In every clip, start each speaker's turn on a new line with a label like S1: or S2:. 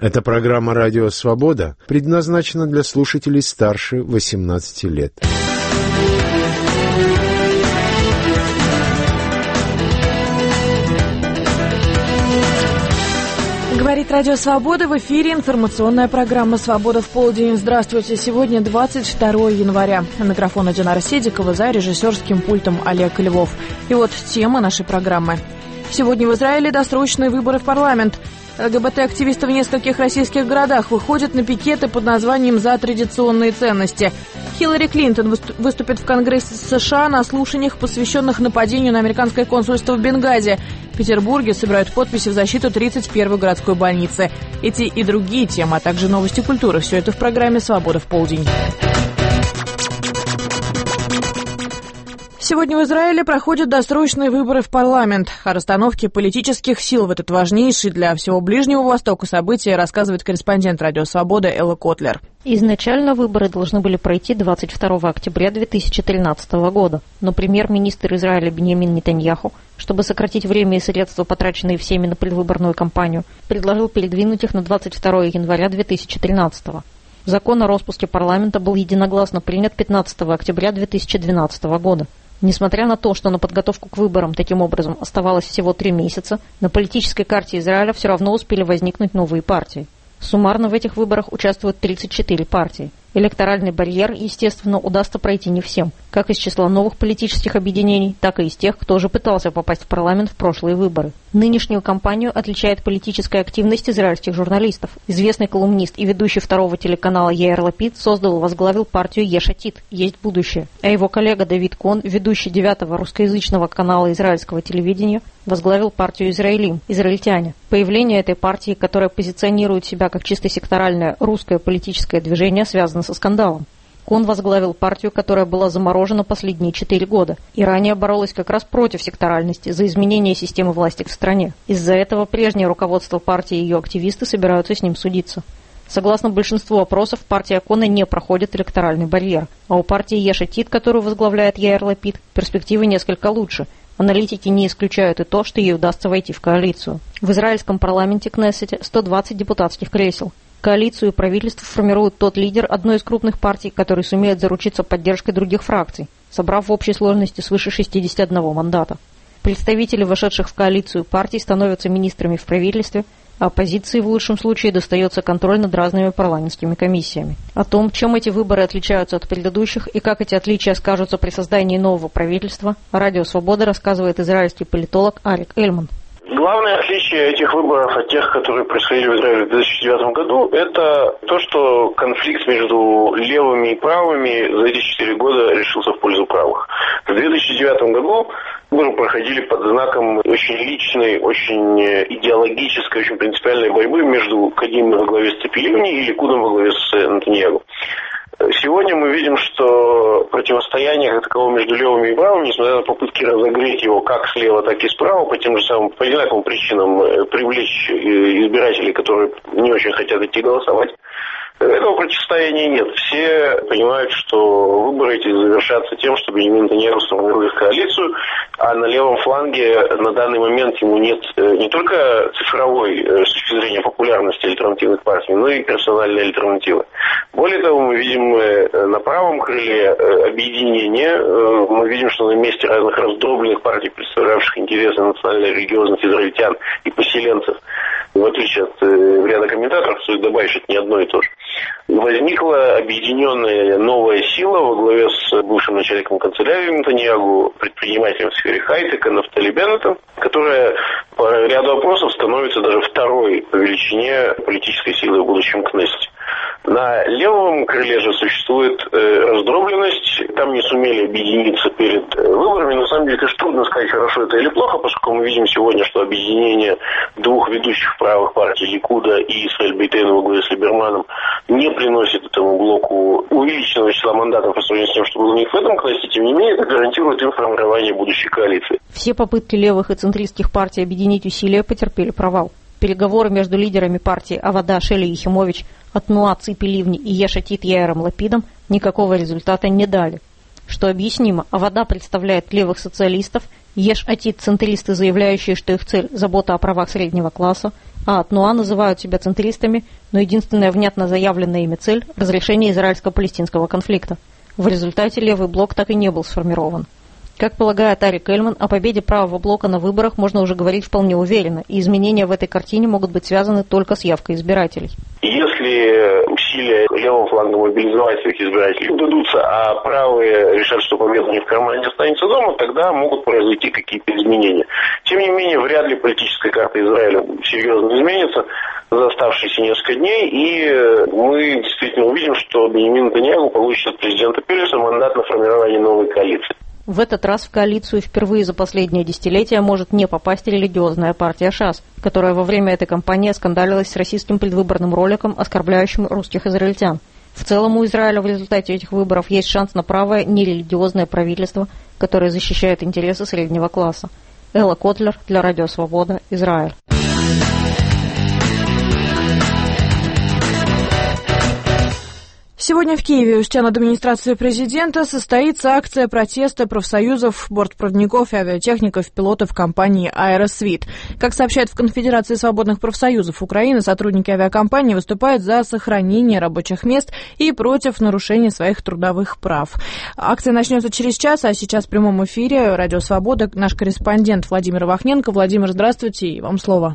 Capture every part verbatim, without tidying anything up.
S1: Эта программа «Радио Свобода» предназначена для слушателей старше восемнадцати лет.
S2: Говорит Радио Свобода, в эфире информационная программа «Свобода в полдень». Здравствуйте, сегодня двадцать второе января. У микрофона Динара Седикова, за режиссерским пультом Олег Львов. И вот тема нашей программы. Сегодня в Израиле досрочные выборы в парламент. ЛГБТ-активисты в нескольких российских городах выходят на пикеты под названием «За традиционные ценности». Хиллари Клинтон выступит в Конгрессе США на слушаниях, посвященных нападению на американское консульство в Бенгази. В Петербурге собирают подписи в защиту тридцать первой городской больницы. Эти и другие темы, а также новости культуры – все это в программе «Свобода в полдень». Сегодня в Израиле проходят досрочные выборы в парламент. О расстановке политических сил в этот важнейший для всего Ближнего Востока событие рассказывает корреспондент «Радио Свобода» Элла Котлер.
S3: Изначально выборы должны были пройти двадцать второго октября две тысячи тринадцатого года, но премьер-министр Израиля Биньямин Нетаньяху, чтобы сократить время и средства, потраченные всеми на предвыборную кампанию, предложил передвинуть их на двадцать второе января две тысячи тринадцатого. Закон о распуске парламента был единогласно принят пятнадцатого октября две тысячи двенадцатого года. Несмотря на то, что на подготовку к выборам таким образом оставалось всего три месяца, на политической карте Израиля все равно успели возникнуть новые партии. Суммарно в этих выборах участвуют тридцать четыре партии. Электоральный барьер, естественно, удастся пройти не всем, как из числа новых политических объединений, так и из тех, кто уже пытался попасть в парламент в прошлые выборы. Нынешнюю кампанию отличает политическая активность израильских журналистов. Известный колумнист и ведущий второго телеканала Яир Лапид создал и возглавил партию Еш Атид «Есть будущее», а его коллега Давид Кон, ведущий девятого русскоязычного канала израильского телевидения, возглавил партию Израилим, израильтяне. Появление этой партии, которая позиционирует себя как чисто секторальное русское политическое движение, связано со скандалом. Кон возглавил партию, которая была заморожена последние четыре года и ранее боролась как раз против секторальности, за изменение системы власти в стране. Из-за этого прежнее руководство партии и ее активисты собираются с ним судиться. Согласно большинству опросов, партия Кона не проходит электоральный барьер, а у партии Еш Атид, которую возглавляет Яир Лапид, перспективы несколько лучше. Аналитики не исключают и то, что ей удастся войти в коалицию. В израильском парламенте Кнессете сто двадцать депутатских кресел. Коалицию и правительство формирует тот лидер одной из крупных партий, который сумеет заручиться поддержкой других фракций, собрав в общей сложности свыше шестидесяти одного мандата. Представители вошедших в коалицию партий становятся министрами в правительстве, а оппозиции в лучшем случае достается контроль над разными парламентскими комиссиями. О том, чем эти выборы отличаются от предыдущих и как эти отличия скажутся при создании нового правительства, Радио Свобода рассказывает израильский политолог Арик Эльман.
S4: Главное отличие этих выборов от тех, которые происходили в Израиле в две тысячи девятом году, это то, что конфликт между левыми и правыми за эти четыре года решился в пользу правых. В две тысячи девятом году выборы проходили под знаком очень личной, очень идеологической, очень принципиальной борьбы между Кадимой во главе с Ципи-Ливни и Ликудом во главе с Нетаньяху. Сегодня мы видим, что противостояние как такового между левыми и правыми, несмотря на попытки разогреть его как слева, так и справа, по тем же самым, по одинаковым причинам привлечь избирателей, которые не очень хотят идти голосовать, этого противостояния нет. Все понимают, что выборы эти завершатся тем, что Биньямин Нетаньяху сформирует коалицию, а на левом фланге на данный момент ему нет не только цифровой, с точки зрения популярности альтернативных партий, но и персональной альтернативы. Более того, мы видим на правом крыле объединения, мы видим, что на месте разных раздробленных партий, представлявших интересы национальных религиозных израильтян и поселенцев, в отличие от ряда комментаторов, стоит добавить, что это не одно и то же, возникла объединенная новая сила во главе с бывшим начальником канцелярии Нетаньяху, предпринимателем в сфере хай-тека Нафтали Беннетом, которая по ряду опросов становится даже второй по величине политической силы в будущем Кнессете. На левом крыле же существует э, раздробленность, там не сумели объединиться перед э, выборами. На самом деле, конечно, трудно сказать, хорошо это или плохо, поскольку мы видим сегодня, что объединение двух ведущих правых партий Ликуда и Исраэль Бейтейну во главе с Либерманом не приносит этому блоку увеличенного числа мандатов по сравнению с тем, что было у них в этом классе. Тем не менее, это гарантирует им формирование будущей коалиции.
S3: Все попытки левых и центристских партий объединить усилия потерпели провал. Переговоры между лидерами партии Авада Шели Яхимович, Атнуа Ципи Ливни и Еш Атид Яиром Лапидом никакого результата не дали. Что объяснимо, Авада представляет левых социалистов, Еш Атид – центристы, заявляющие, что их цель – забота о правах среднего класса, а Атнуа называют себя центристами, но единственная внятно заявленная ими цель – разрешение израильско-палестинского конфликта. В результате левый блок так и не был сформирован. Как полагает Арик Эльман, о победе правого блока на выборах можно уже говорить вполне уверенно, и изменения в этой картине могут быть связаны только с явкой избирателей.
S4: Если усилия левого фланга мобилизовать своих избирателей удадутся, а правые решат, что победа у них в кармане останется дома, тогда могут произойти какие-то изменения. Тем не менее, вряд ли политическая карта Израиля серьезно изменится за оставшиеся несколько дней, и мы действительно увидим, что Беньямин Нетаньяху получит от президента Переса мандат на формирование новой коалиции.
S3: В этот раз в коалицию впервые за последнее десятилетие может не попасть религиозная партия ШАС, которая во время этой кампании скандалилась с российским предвыборным роликом, оскорбляющим русских израильтян. В целом у Израиля в результате этих выборов есть шанс на правое нерелигиозное правительство, которое защищает интересы среднего класса. Элла Котлер для Радио Свобода, Израиль.
S2: Сегодня в Киеве у стен администрации президента состоится акция протеста профсоюзов, бортпроводников и авиатехников, пилотов компании «Аэросвит». Как сообщают в Конфедерации свободных профсоюзов Украины, сотрудники авиакомпании выступают за сохранение рабочих мест и против нарушения своих трудовых прав. Акция начнется через час, а сейчас в прямом эфире «Радио Свобода» наш корреспондент Владимир Вахненко. Владимир, здравствуйте, и вам слово.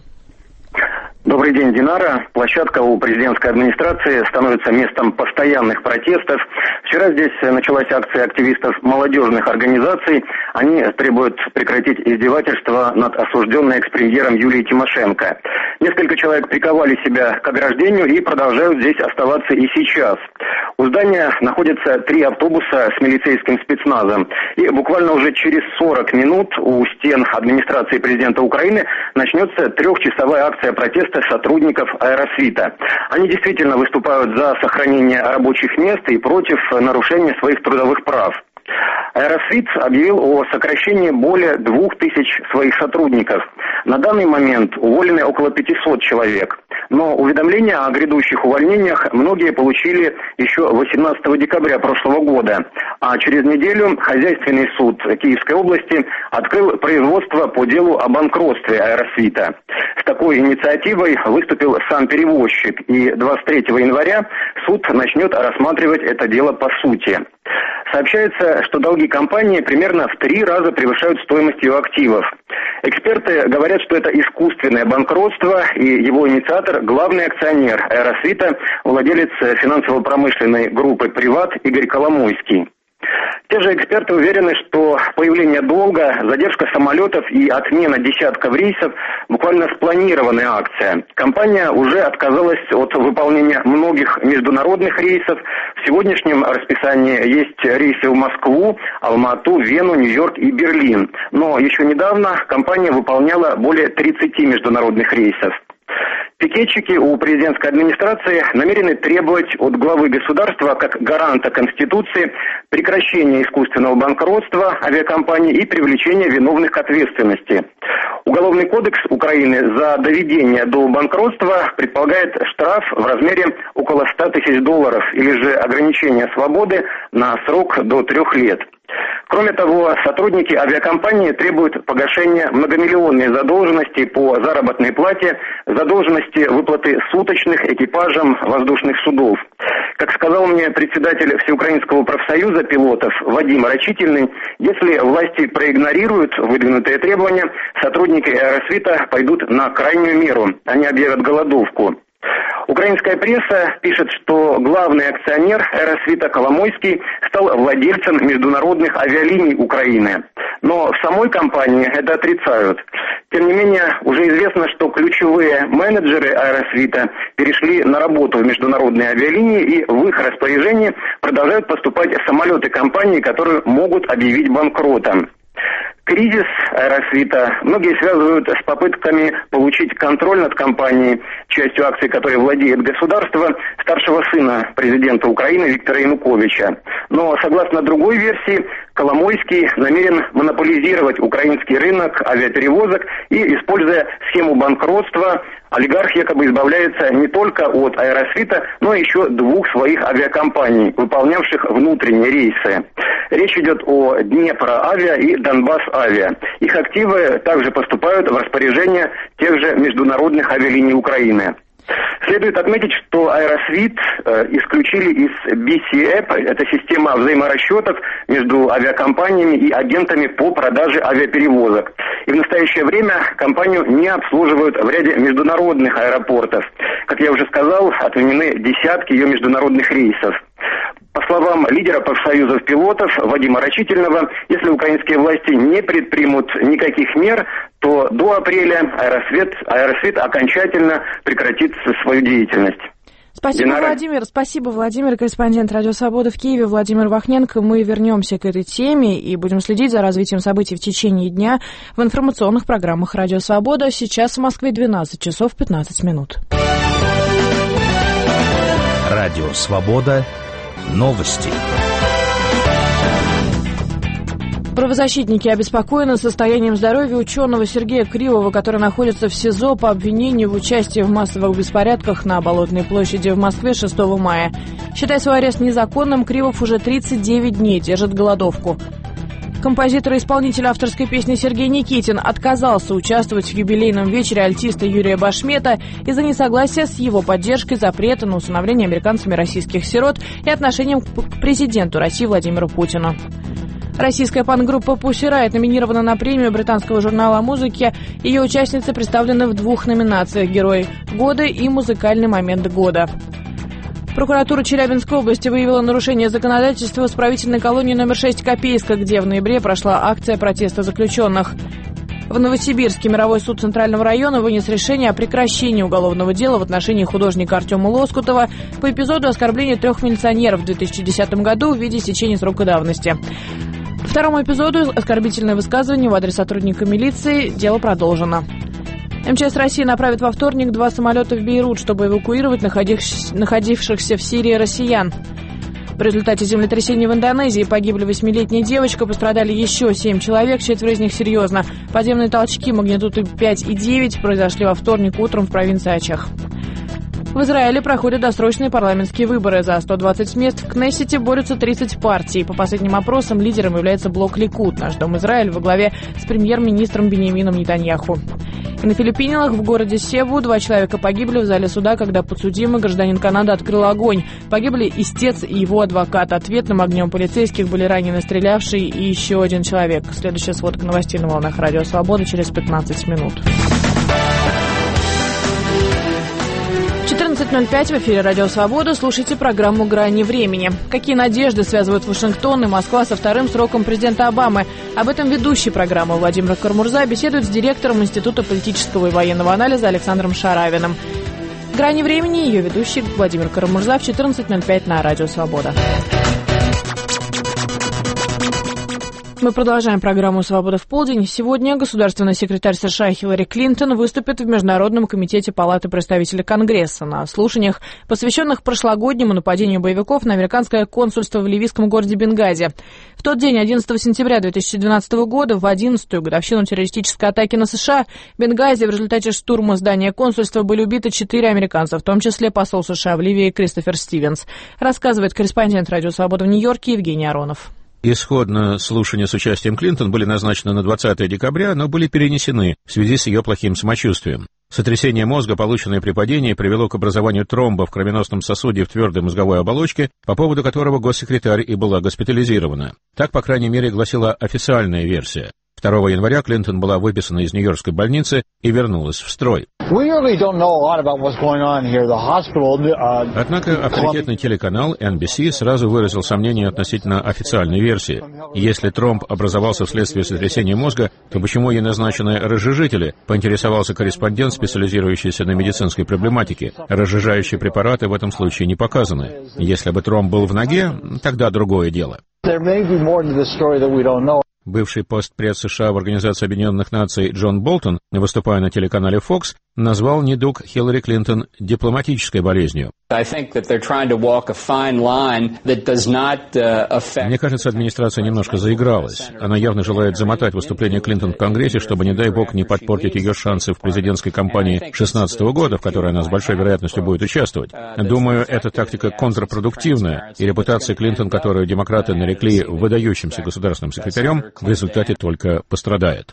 S5: Добрый день, Динара. Площадка у президентской администрации становится местом постоянных протестов. Вчера здесь началась акция активистов молодежных организаций. Они требуют прекратить издевательства над осужденной экс-премьером Юлией Тимошенко. Несколько человек приковали себя к ограждению и продолжают здесь оставаться и сейчас. У здания находятся три автобуса с милицейским спецназом. И буквально уже через сорок минут у стен администрации президента Украины начнется трехчасовая акция протеста сотрудников «Аэросвита». Они действительно выступают за сохранение рабочих мест и против нарушения своих трудовых прав. «Аэросвит» объявил о сокращении более двух тысяч своих сотрудников. На данный момент уволены около пятисот человек. Но уведомления о грядущих увольнениях многие получили еще восемнадцатого декабря прошлого года. А через неделю хозяйственный суд Киевской области открыл производство по делу о банкротстве «Аэросвита». С такой инициативой выступил сам перевозчик. И двадцать третьего января суд начнет рассматривать это дело по сути. Сообщается, что долги компании примерно в три раза превышают стоимость ее активов. Эксперты говорят, что это искусственное банкротство, и его инициатор – главный акционер «Аэросвита», владелец финансово-промышленной группы «Приват» Игорь Коломойский. Те же эксперты уверены, что появление долга, задержка самолетов и отмена десятков рейсов – буквально спланированная акция. Компания уже отказалась от выполнения многих международных рейсов. В сегодняшнем расписании есть рейсы в Москву, Алмату, Вену, Нью-Йорк и Берлин. Но еще недавно компания выполняла более тридцати международных рейсов. Пикетчики у президентской администрации намерены требовать от главы государства, как гаранта Конституции, прекращения искусственного банкротства авиакомпаний и привлечения виновных к ответственности. Уголовный кодекс Украины за доведение до банкротства предполагает штраф в размере около ста тысяч долларов или же ограничение свободы на срок до трех лет. Кроме того, сотрудники авиакомпании требуют погашения многомиллионной задолженности по заработной плате, задолженности выплаты суточных экипажам воздушных судов. Как сказал мне председатель Всеукраинского профсоюза пилотов Вадим Рачительный, если власти проигнорируют выдвинутые требования, сотрудники «Аэросвита» пойдут на крайнюю меру, они объявят голодовку. Украинская пресса пишет, что главный акционер «Аэросвита» Коломойский стал владельцем международных авиалиний Украины. Но в самой компании это отрицают. Тем не менее, уже известно, что ключевые менеджеры «Аэросвита» перешли на работу в международные авиалинии, и в их распоряжении продолжают поступать самолеты компании, которые могут объявить банкротом. Кризис «Аэросвита» многие связывают с попытками получить контроль над компанией, частью акций которой владеет государство, старшего сына президента Украины Виктора Януковича. Но, согласно другой версии, Коломойский намерен монополизировать украинский рынок авиаперевозок и, используя схему банкротства, олигарх якобы избавляется не только от «Аэросвита», но и еще двух своих авиакомпаний, выполнявших внутренние рейсы. Речь идет о Днепро-Авиа и Донбасс-Авиа. Их активы также поступают в распоряжение тех же международных авиалиний Украины. Следует отметить, что Аэросвит э, исключили из би си эп, это система взаиморасчетов между авиакомпаниями и агентами по продаже авиаперевозок. И в настоящее время компанию не обслуживают в ряде международных аэропортов. Как я уже сказал, отменены десятки ее международных рейсов. По словам лидера профсоюзов пилотов Вадима Рачительного, если украинские власти не предпримут никаких мер, то до апреля Аэросвит, Аэросвит окончательно прекратит свою деятельность.
S2: Спасибо,
S5: Динара.
S2: Владимир. Спасибо, Владимир, корреспондент Радио Свобода в Киеве, Владимир Вахненко. Мы вернемся к этой теме и будем следить за развитием событий в течение дня в информационных программах Радио Свобода. Сейчас в Москве двенадцать часов пятнадцать минут.
S6: Радио Свобода. Новости.
S2: Правозащитники обеспокоены состоянием здоровья ученого Сергея Кривого, который находится в СИЗО по обвинению в участии в массовых беспорядках на Болотной площади в Москве шестого мая. Считая свой арест незаконным, Кривов уже тридцать девять дней держит голодовку. Композитор и исполнитель авторской песни Сергей Никитин отказался участвовать в юбилейном вечере альтиста Юрия Башмета из-за несогласия с его поддержкой запрета на усыновление американцами российских сирот и отношением к президенту России Владимиру Путину. Российская панк-группа Pussy Riot номинирована на премию британского журнала о музыке. Ее участницы представлены в двух номинациях «Герой года» и «Музыкальный момент года». Прокуратура Челябинской области выявила нарушение законодательства в исправительной колонии номер шесть Копейска, где в ноябре прошла акция протеста заключенных. В Новосибирске мировой суд Центрального района вынес решение о прекращении уголовного дела в отношении художника Артема Лоскутова по эпизоду оскорбления трех милиционеров в две тысячи десятом году в виде истечения срока давности. По второму эпизоду оскорбительное высказывание в адрес сотрудника милиции. Дело продолжено. эм че эс России направит во вторник два самолета в Бейрут, чтобы эвакуировать находившихся в Сирии россиян. В результате землетрясения в Индонезии погибли восьмилетняя девочка, пострадали еще семь человек, четверо из них серьезно. Подземные толчки магнитудой пять и девять произошли во вторник утром в провинции Ачах. В Израиле проходят досрочные парламентские выборы. За сто двадцать мест в Кнессете борются тридцать партий. По последним опросам лидером является блок Ликуд, Наш дом Израиль, во главе с премьер-министром Биньямином Нетаньяху. И на Филиппинах в городе Себу два человека погибли в зале суда, когда подсудимый гражданин Канады открыл огонь. Погибли истец и его адвокат. Ответным огнем полицейских были ранены стрелявший и еще один человек. Следующая сводка новостей на волнах Радио Свобода через пятнадцать минут. четырнадцать ноль пять в эфире Радио Свобода. Слушайте программу «Грани времени». Какие надежды связывают Вашингтон и Москва со вторым сроком президента Обамы? Об этом ведущий программы Владимир Кармурза беседует с директором Института политического и военного анализа Александром Шаравиным. «Грани времени» ее ведущий Владимир Кармурза в четырнадцать ноль пять на Радио Свобода. Мы продолжаем программу «Свобода в полдень». Сегодня государственный секретарь США Хиллари Клинтон выступит в Международном комитете Палаты представителей Конгресса на слушаниях, посвященных прошлогоднему нападению боевиков на американское консульство в ливийском городе Бенгази. В тот день, одиннадцатого сентября две тысячи двенадцатого года, в одиннадцатую годовщину террористической атаки на США, в Бенгази в результате штурма здания консульства были убиты четыре американца, в том числе посол США в Ливии Кристофер Стивенс. Рассказывает корреспондент Радио Свобода в Нью-Йорке Евгений Аронов.
S7: Исходно слушания с участием Клинтон были назначены на двадцатое декабря, но были перенесены в связи с ее плохим самочувствием. Сотрясение мозга, полученное при падении, привело к образованию тромба в кровеносном сосуде в твердой мозговой оболочке, по поводу которого госсекретарь и была госпитализирована. Так, по крайней мере, гласила официальная версия. второго января Клинтон была выписана из Нью-Йоркской больницы и вернулась в строй. Однако авторитетный телеканал эн би си сразу выразил сомнение относительно официальной версии. Если тромб образовался вследствие сотрясения мозга, то почему ей назначены разжижители, поинтересовался корреспондент, специализирующийся на медицинской проблематике. Разжижающие препараты в этом случае не показаны. Если бы тромб был в ноге, тогда другое дело. Бывший постпред США в Организации Объединенных Наций Джон Болтон, выступая на телеканале Fox, назвал недуг Хиллари Клинтон дипломатической болезнью.
S8: Мне
S7: кажется, администрация немножко заигралась. Она явно желает замотать выступление Клинтон в Конгрессе, чтобы, не дай бог, не подпортить ее шансы в президентской кампании две тысячи шестнадцатого года, в которой она с большой вероятностью будет участвовать. Думаю, эта тактика контрпродуктивная, и репутация Клинтон, которую демократы нарекли выдающимся государственным секретарем, в результате только пострадает.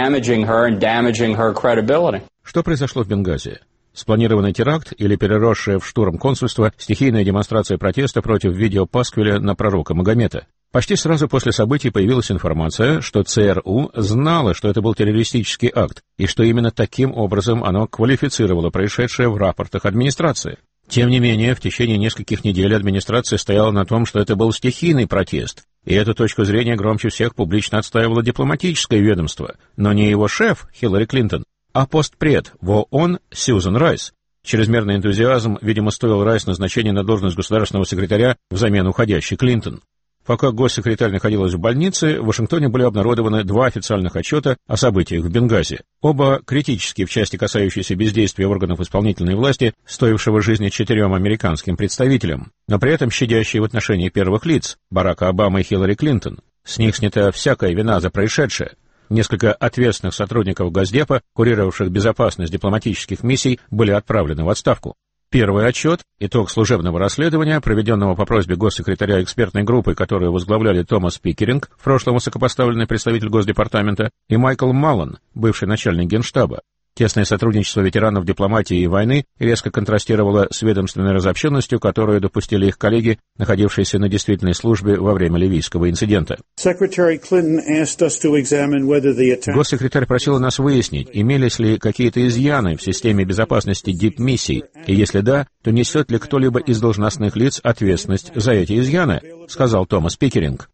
S7: Что произошло в Бенгази? Спланированный теракт или переросшее в штурм консульство, стихийная демонстрация протеста против видеопасквиля на пророка Магомета? Почти сразу после событий появилась информация, что ЦРУ знало, что это был террористический акт, и что именно таким образом оно квалифицировало происшедшее в рапортах администрации. Тем не менее, в течение нескольких недель администрация стояла на том, что это был стихийный протест, и эту точку зрения громче всех публично отстаивало дипломатическое ведомство, но не его шеф Хиллари Клинтон, а постпред в ООН Сьюзан Райс. Чрезмерный энтузиазм, видимо, стоил Райс назначения на должность государственного секретаря взамен уходящей Клинтон. Пока госсекретарь находилась в больнице, в Вашингтоне были обнародованы два официальных отчета о событиях в Бенгази. Оба критические в части, касающейся бездействия органов исполнительной власти, стоившего жизни четырем американским представителям, но при этом щадящие в отношении первых лиц – Барака Обамы и Хиллари Клинтон. С них снята всякая вина за происшедшее. Несколько ответственных сотрудников Госдепа, курировавших безопасность дипломатических миссий, были отправлены в отставку. Первый отчет – итог служебного расследования, проведенного по просьбе госсекретаря экспертной группы, которую возглавляли Томас Пикеринг, в прошлом высокопоставленный представитель Госдепартамента, и Майкл Маллан, бывший начальник Генштаба. Тесное сотрудничество ветеранов дипломатии и войны резко контрастировало с ведомственной разобщенностью, которую допустили их коллеги, находившиеся на действительной службе во время ливийского инцидента. Госсекретарь просил нас выяснить, имелись ли какие-то изъяны в системе безопасности дипмиссий, и если да, то несет ли кто-либо из должностных лиц ответственность за эти изъяны, сказал Томас Пикеринг.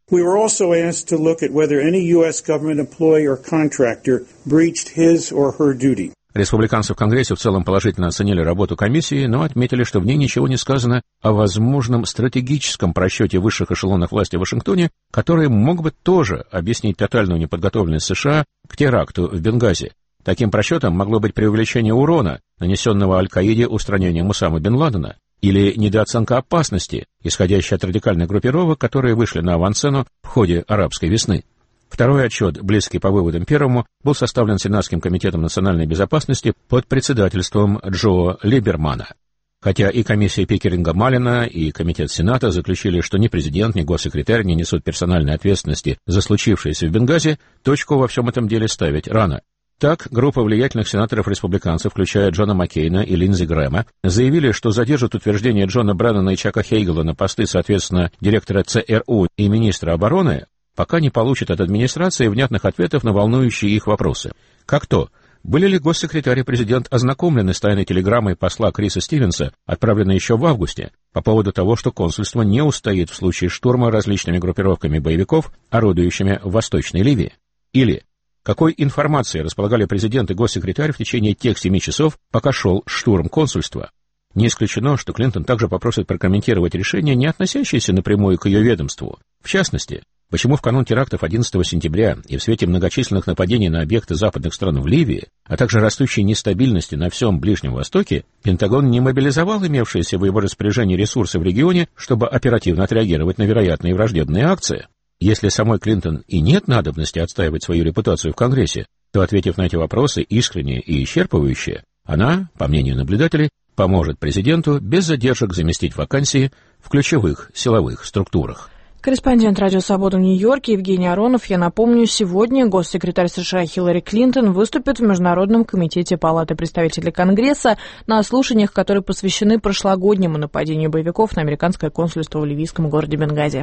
S7: Республиканцы в Конгрессе в целом положительно оценили работу комиссии, но отметили, что в ней ничего не сказано о возможном стратегическом просчете высших эшелонов власти в Вашингтоне, который мог бы тоже объяснить тотальную неподготовленность США к теракту в Бенгази. Таким просчетом могло быть преувеличение урона, нанесенного Аль-Каиде устранением Усамы бен Ладена, или недооценка опасности, исходящей от радикальных группировок, которые вышли на авансцену в ходе арабской весны. Второй отчет, близкий по выводам первому, был составлен Сенатским комитетом национальной безопасности под председательством Джо Либермана. Хотя и комиссия Пикеринга-Маллина, и комитет Сената заключили, что ни президент, ни госсекретарь не несут персональной ответственности за случившееся в Бенгази, точку во всем этом деле ставить рано. Так, группа влиятельных сенаторов-республиканцев, включая Джона Маккейна и Линдзи Грэма, заявили, что задержат утверждение Джона Бреннана и Чака Хейгела на посты, соответственно, директора ЦРУ и министра обороны, пока не получат от администрации внятных ответов на волнующие их вопросы. Как то, были ли госсекретарь и президент ознакомлены с тайной телеграммой посла Криса Стивенса, отправленной еще в августе, по поводу того, что консульство не устоит в случае штурма различными группировками боевиков, орудующими в Восточной Ливии? Или какой информацией располагали президент и госсекретарь в течение тех семи часов, пока шел штурм консульства? Не исключено, что Клинтон также попросит прокомментировать решения, не относящиеся напрямую к ее ведомству. В частности, почему в канун терактов одиннадцатого сентября и в свете многочисленных нападений на объекты западных стран в Ливии, а также растущей нестабильности на всем Ближнем Востоке, Пентагон не мобилизовал имевшиеся в его распоряжении ресурсы в регионе, чтобы оперативно отреагировать на вероятные враждебные акции? Если самой Клинтон и нет надобности отстаивать свою репутацию в Конгрессе, то, ответив на эти вопросы искренне и исчерпывающе, она, по мнению наблюдателей, поможет президенту без задержек заместить вакансии в ключевых силовых структурах.
S2: Корреспондент «Радио Свобода» в Нью-Йорке Евгений Аронов. Я напомню, сегодня госсекретарь США Хиллари Клинтон выступит в Международном комитете Палаты представителей Конгресса на слушаниях, которые посвящены прошлогоднему нападению боевиков на американское консульство в ливийском городе Бенгази.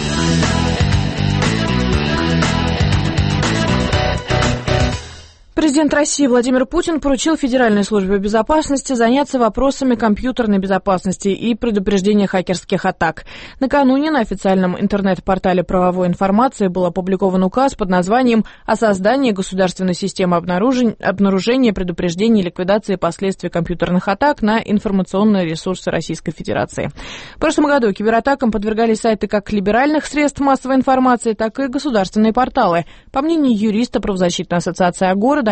S2: Президент России Владимир Путин поручил Федеральной службе безопасности заняться вопросами компьютерной безопасности и предупреждения хакерских атак. Накануне на официальном интернет-портале правовой информации был опубликован указ под названием «О создании государственной системы обнаружения, предупреждения и ликвидации последствий компьютерных атак на информационные ресурсы Российской Федерации». В прошлом году кибератакам подвергались сайты как либеральных средств массовой информации, так и государственные порталы. По мнению юриста правозащитной ассоциации «Агора»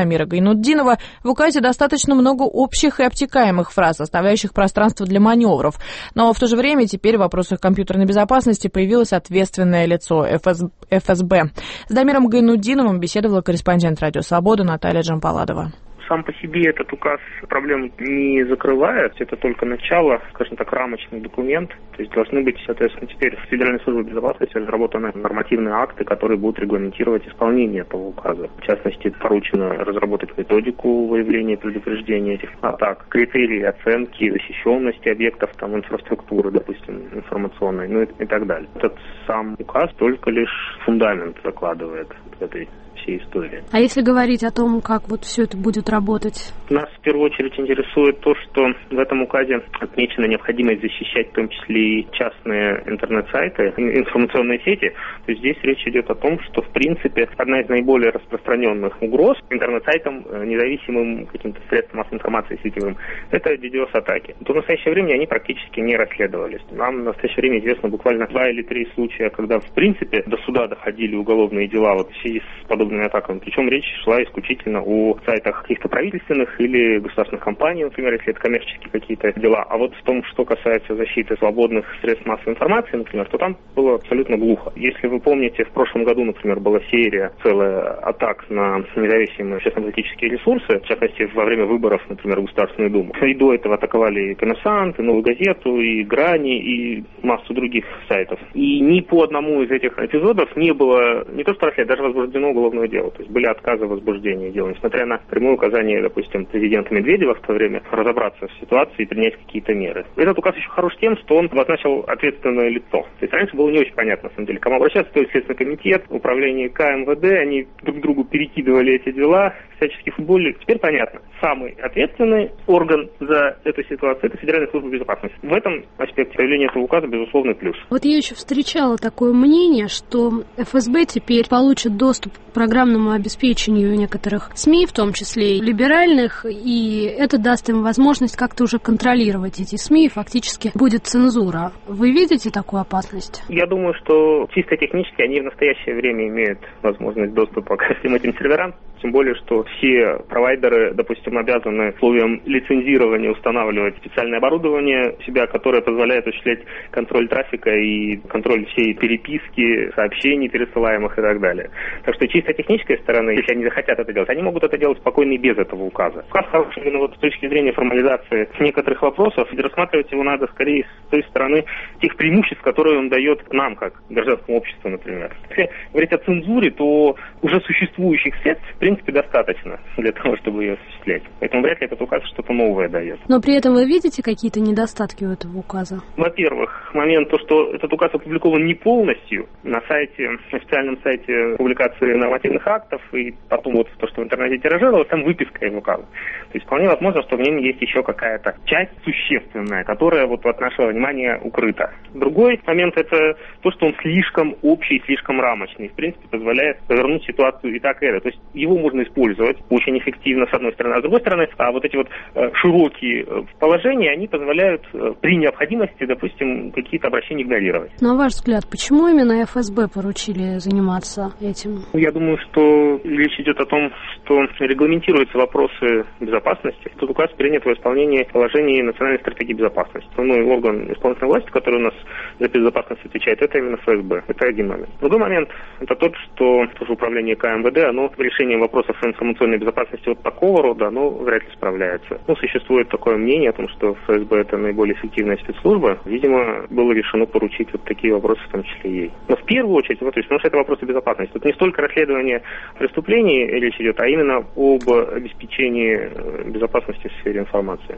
S2: Дамира Гайнутдинова, в указе достаточно много общих и обтекаемых фраз, оставляющих пространство для маневров. Но в то же время теперь в вопросах компьютерной безопасности появилось ответственное лицо эф эс бэ. С Дамиром Гайнутдиновым беседовала корреспондент «Радио Свобода» Наталья Джампаладова.
S8: Сам по себе этот указ проблем не закрывает, это только начало, скажем так, рамочный документ. То есть должны быть, соответственно, теперь в Федеральной службе безопасности разработаны нормативные акты, которые будут регламентировать исполнение этого указа. В частности, поручено разработать методику выявления и предупреждения этих атак, критерии оценки защищенности объектов там, инфраструктуры, допустим, информационной, ну и, и так далее. Этот сам указ только лишь фундамент закладывает в этой всей истории.
S9: А если говорить о том, как вот все это будет работать?
S8: Нас в первую очередь интересует то, что в этом указе отмечена необходимость защищать в том числе и частные интернет-сайты, информационные сети. То есть здесь речь идет о том, что в принципе одна из наиболее распространенных угроз интернет-сайтам, независимым каким-то средством массовой информации сетевым, это DDoS-атаки. То в настоящее время они практически не расследовались. Нам в настоящее время известно буквально два или три случая, когда в принципе до суда доходили уголовные дела вот в связи с подобными атаками. Причем речь шла исключительно о сайтах каких-то правительственных или государственных компаний, например, если это коммерческие какие-то дела. А вот в том, что касается защиты свободных средств массовой информации, например, то там было абсолютно глухо. Если вы помните, в прошлом году, например, была серия целая атак на независимые общественно-политические ресурсы, в частности, во время выборов, например, в Государственную Думу. И до этого атаковали и «Коммерсант», и «Новую газету», и «Грани», и массу других сайтов. И ни по одному из этих эпизодов не было не то что расследовано, даже возбуждено уголовное дело. То есть были отказы в возбуждении дела, несмотря на прямое указание, допустим, президента Медведева в то время разобраться в ситуации и принять какие-то меры. Этот указ еще хорош тем, что он обозначил ответственное лицо. То есть раньше было не очень понятно, на самом деле, кому обращаться, то есть Следственный комитет, управление ка эм вэ дэ, они друг другу перекидывали эти дела, всячески футболили. Теперь понятно, самый ответственный орган за эту ситуацию — это Федеральная служба безопасности. В этом аспекте появление этого указа безусловный плюс.
S9: Вот я еще встречала такое мнение, что эф эс бэ теперь получит доступ к программному обеспечению некоторых СМИ, в том числе и либеральных, и это даст им возможность как-то уже контролировать эти СМИ, и фактически будет цензура. Вы видите такую опасность?
S8: Я думаю, что чисто технически они в настоящее время имеют возможность доступа к всем этим серверам, тем более, что все провайдеры, допустим, обязаны условием лицензирования устанавливать специальное оборудование у себя, которое позволяет осуществлять контроль трафика и контроль всей переписки, сообщений пересылаемых и так далее. Так что чисто технической стороны, если они захотят это делать, они могут это делать спокойно и без этого указа. Указ хорош именно вот с точки зрения формализации некоторых вопросов, и рассматривать его надо скорее с той стороны тех преимуществ, которые он дает нам, как гражданскому обществу, например. Если говорить о цензуре, то уже существующих средств, в принципе, достаточно для того, чтобы ее осуществлять. Поэтому вряд ли этот указ что-то новое дает.
S9: Но при этом вы видите какие-то недостатки у этого указа?
S8: Во-первых, момент то, что этот указ опубликован не полностью на сайте, на официальном сайте публикации нормативных актов, и потом вот то, что в интернете тиражировалось, там выписка из указа. То есть вполне возможно, что в нем есть еще какая-то часть существенная, которая вот от нашего внимания укрыта. Другой момент — это то, что он слишком общий, слишком рамочный. В принципе, позволяет повернуть ситуацию и так и это. То есть его можно использовать очень эффективно, с одной стороны. А с другой стороны, а вот эти вот э, широкие положения, они позволяют э, при необходимости, допустим, какие-то обращения игнорировать.
S9: На ваш взгляд, почему именно эф эс бэ поручили заниматься этим?
S8: Я думаю, что речь идет о том, что регламентируются вопросы безопасности. Этот указ принят в исполнении положений национальной стратегии безопасности. Основной орган исполнительной власти, который у нас за безопасность отвечает, это именно эф эс бэ. Это один момент. Другой момент — это тот, что тоже управление ка эм вэ дэ, оно решением вопросов информационной безопасности вот такого рода, оно вряд ли справляется. Ну, существует такое мнение о том, что эф эс бэ — это наиболее эффективная спецслужба. Видимо, было решено поручить вот такие вопросы, в том числе ей. Но в первую очередь, вот, то есть, потому что это вопросы безопасности. Тут не столько расследование преступлений речь идет, а именно об обеспечении безопасности в сфере информации.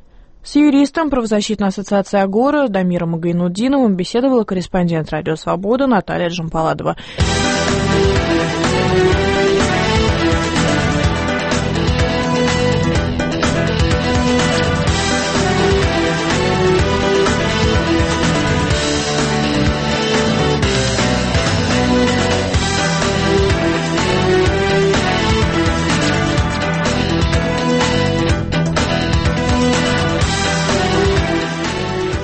S2: С юристом правозащитной ассоциации «Агора» Дамиром Гайнутдиновым беседовала корреспондент «Радио Свобода» Наталья Джампаладова.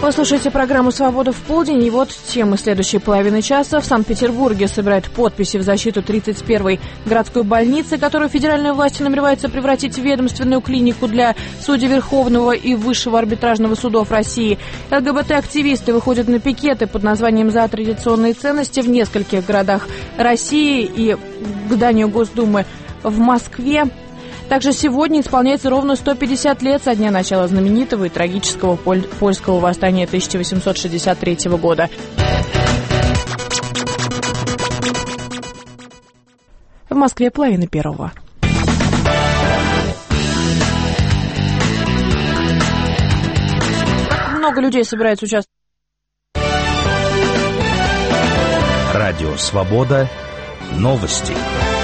S2: Вы слушаете программу «Свобода в полдень», и вот темы следующей половины часа. В Санкт-Петербурге собирают подписи в защиту тридцать первой городской больницы, которую федеральные власти намереваются превратить в ведомственную клинику для судей Верховного и Высшего арбитражного судов России. ЛГБТ-активисты выходят на пикеты под названием «За традиционные ценности» в нескольких городах России и к зданию Госдумы в Москве. Также сегодня исполняется ровно сто пятьдесят лет со дня начала знаменитого и трагического поль- польского восстания тысяча восемьсот шестьдесят третьего года. В Москве половина первого. Много людей собирается участвовать.
S6: Радио «Свобода». Новости.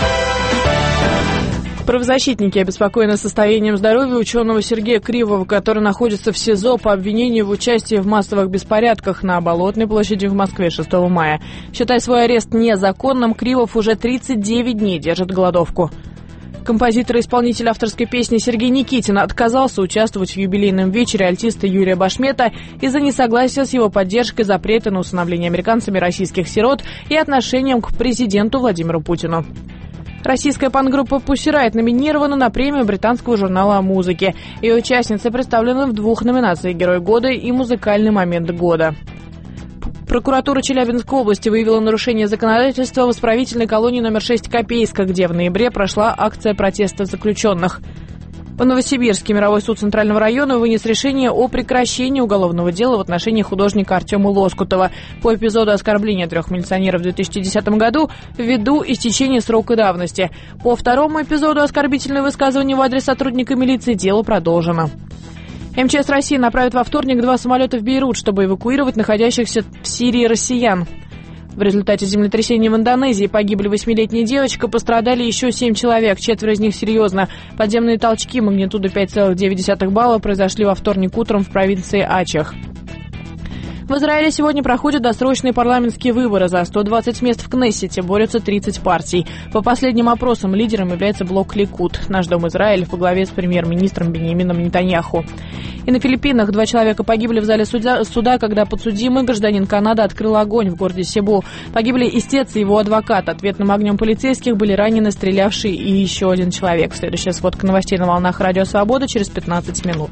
S2: Правозащитники обеспокоены состоянием здоровья ученого Сергея Кривого, который находится в СИЗО по обвинению в участии в массовых беспорядках на Болотной площади в Москве шестого мая. Считая свой арест незаконным, Кривов уже тридцать девять дней держит голодовку. Композитор и исполнитель авторской песни Сергей Никитин отказался участвовать в юбилейном вечере альтиста Юрия Башмета из-за несогласия с его поддержкой запрета на усыновление американцами российских сирот и отношением к президенту Владимиру Путину. Российская панк-группа Pussy Riot номинирована на премию британского журнала о музыке. Ее участницы представлены в двух номинациях «Герой года» и «Музыкальный момент года». Прокуратура Челябинской области выявила нарушение законодательства в исправительной колонии номер шесть Копейска, где в ноябре прошла акция протеста заключенных. В Новосибирске мировой суд Центрального района вынес решение о прекращении уголовного дела в отношении художника Артема Лоскутова по эпизоду оскорбления трех милиционеров в две тысячи десятом году ввиду истечения срока давности. По второму эпизоду оскорбительное высказывание в адрес сотрудника милиции дело продолжено. МЧС России направит во вторник два самолета в Бейрут, чтобы эвакуировать находящихся в Сирии россиян. В результате землетрясения в Индонезии погибли восьмилетняя девочка, пострадали еще семь человек, четверо из них серьезно. Подземные толчки магнитудой пять целых девять десятых балла произошли во вторник утром в провинции Ачех. В Израиле сегодня проходят досрочные парламентские выборы. За сто двадцать мест в Кнессете борются тридцать партий. По последним опросам лидером является блок Ликуд. Наш дом Израиль во главе с премьер-министром Биньямином Нетаньяху. И на Филиппинах два человека погибли в зале суда, суда, когда подсудимый гражданин Канады открыл огонь в городе Себу. Погибли истец и его адвокат. Ответным огнем полицейских были ранены стрелявший и еще один человек. Следующая сводка новостей на волнах Радио Свобода через пятнадцать минут.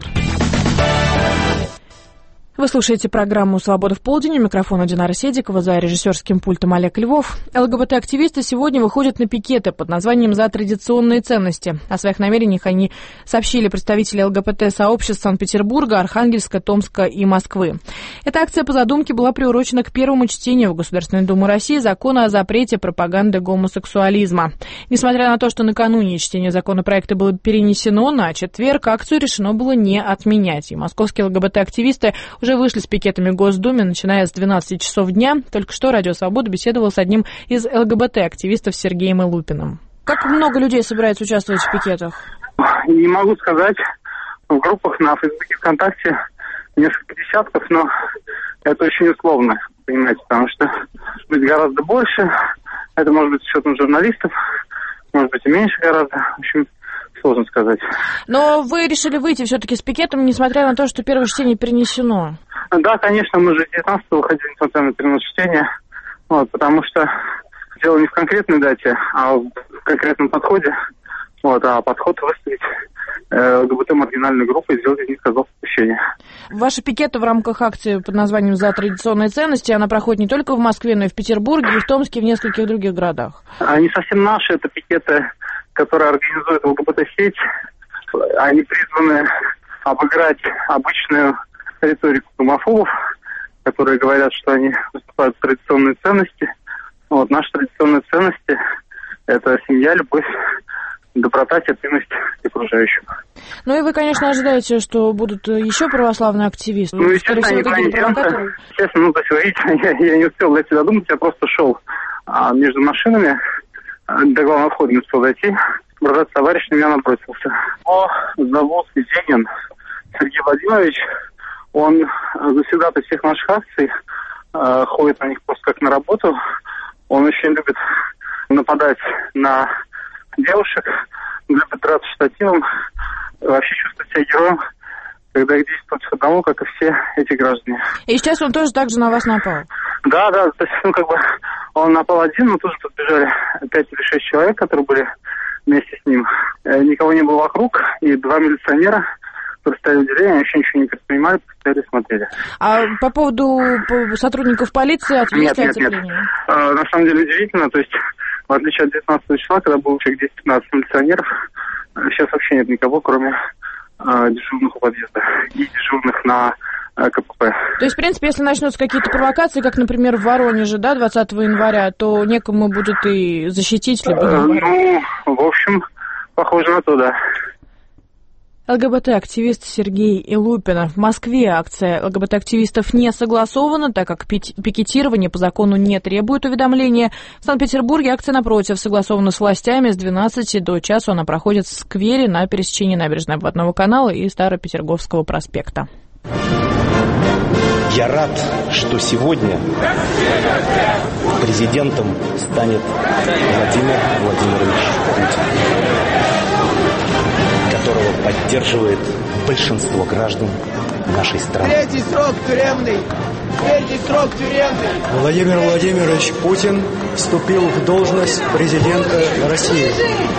S2: Вы слушаете программу «Свобода в полдень». У микрофона Динара Седикова, за режиссерским пультом Олег Львов. ЛГБТ-активисты сегодня выходят на пикеты под названием «За традиционные ценности». О своих намерениях они сообщили представители ЛГБТ-сообществ Санкт-Петербурга, Архангельска, Томска и Москвы. Эта акция по задумке была приурочена к первому чтению в Государственной Думе России закона о запрете пропаганды гомосексуализма. Несмотря на то, что накануне чтение законопроекта было перенесено на четверг, акцию решено было не отменять. И московские ЛГБТ-активисты уже вышли с пикетами в Госдуме, начиная с двенадцати часов дня. Только что Радио Свобода беседовал с одним из ЛГБТ-активистов Сергеем Илупиным. Как много людей собирается участвовать в пикетах?
S10: Не могу сказать. В группах на Фейсбуке, ВКонтакте несколько десятков, но это очень условно, понимаете, потому что может быть гораздо больше. Это может быть с учетом журналистов, может быть и меньше гораздо. В общем, сложно сказать.
S2: Но вы решили выйти все-таки с пикетом, несмотря на то, что первое чтение перенесено?
S10: Да, конечно, мы же девятнадцатого выходили, несмотря на перенос чтения, вот, потому что дело не в конкретной дате, а в конкретном подходе. Вот, а подход выставить э, ЛГБТ-маргинальной группой и сделать из них козлов отпущения.
S2: Ваши пикеты в рамках акции под названием «За традиционные ценности», она проходит не только в Москве, но и в Петербурге, и в Томске, и в нескольких других городах.
S10: Они совсем наши, это пикеты, которые организует ЛГБТ-сеть. Они призваны обыграть обычную риторику гомофобов, которые говорят, что они выступают за традиционные ценности. Вот, наши традиционные ценности – это семья, любовь, доброта, терпимость к окружающим.
S2: Ну и вы, конечно, ожидаете, что будут еще православные активисты.
S10: Ну, естественно, они провокаторы. Честно, ну, то есть, вы видите, я, я не успел до этого додумать, я просто шел а, между машинами, до главного входа не успел дойти. Братец товарищ на меня набросился. О, зовут Зенин Сергей Владимирович. Он заседатель всех наших акций, э, ходит на них просто как на работу. Он очень любит нападать на девушек, любит драться штативом, вообще чувствует себя героем. когда их десять против одного, как и все эти граждане.
S2: И сейчас он тоже так же на вас напал?
S10: Да, да, то есть, ну, как бы, он напал один, но тут же подбежали пять или шесть человек, которые были вместе с ним. Никого не было вокруг, и два милиционера, которые стояли в деревне, вообще ничего не предпринимали, стояли и смотрели.
S2: А по поводу сотрудников полиции отвести
S10: Нет, нет, нет. А, на самом деле удивительно, то есть, в отличие от девятнадцатого числа, когда было человек десять-пятнадцать милиционеров, сейчас вообще нет никого, кроме а, дежурных у подъезда и дежурных на а, КПП.
S2: То есть, в принципе, если начнутся какие-то провокации, как, например, в Воронеже, да, двадцатого января, то некому будет и защитить, либо...
S10: А, ну, в общем, похоже на то, да.
S2: ЛГБТ-активист Сергей Илупин. В Москве акция ЛГБТ-активистов не согласована, так как пикетирование по закону не требует уведомления. В Санкт-Петербурге акция, напротив, согласована с властями. С двенадцати до часу она проходит в сквере на пересечении набережной Обводного канала и Старопетерговского проспекта.
S11: Я рад, что сегодня президентом станет Владимир Владимирович Путин, которого поддерживает большинство граждан нашей страны.
S12: Третий срок тюремный! Третий срок тюремный!
S13: Владимир Владимирович Путин вступил в должность президента России.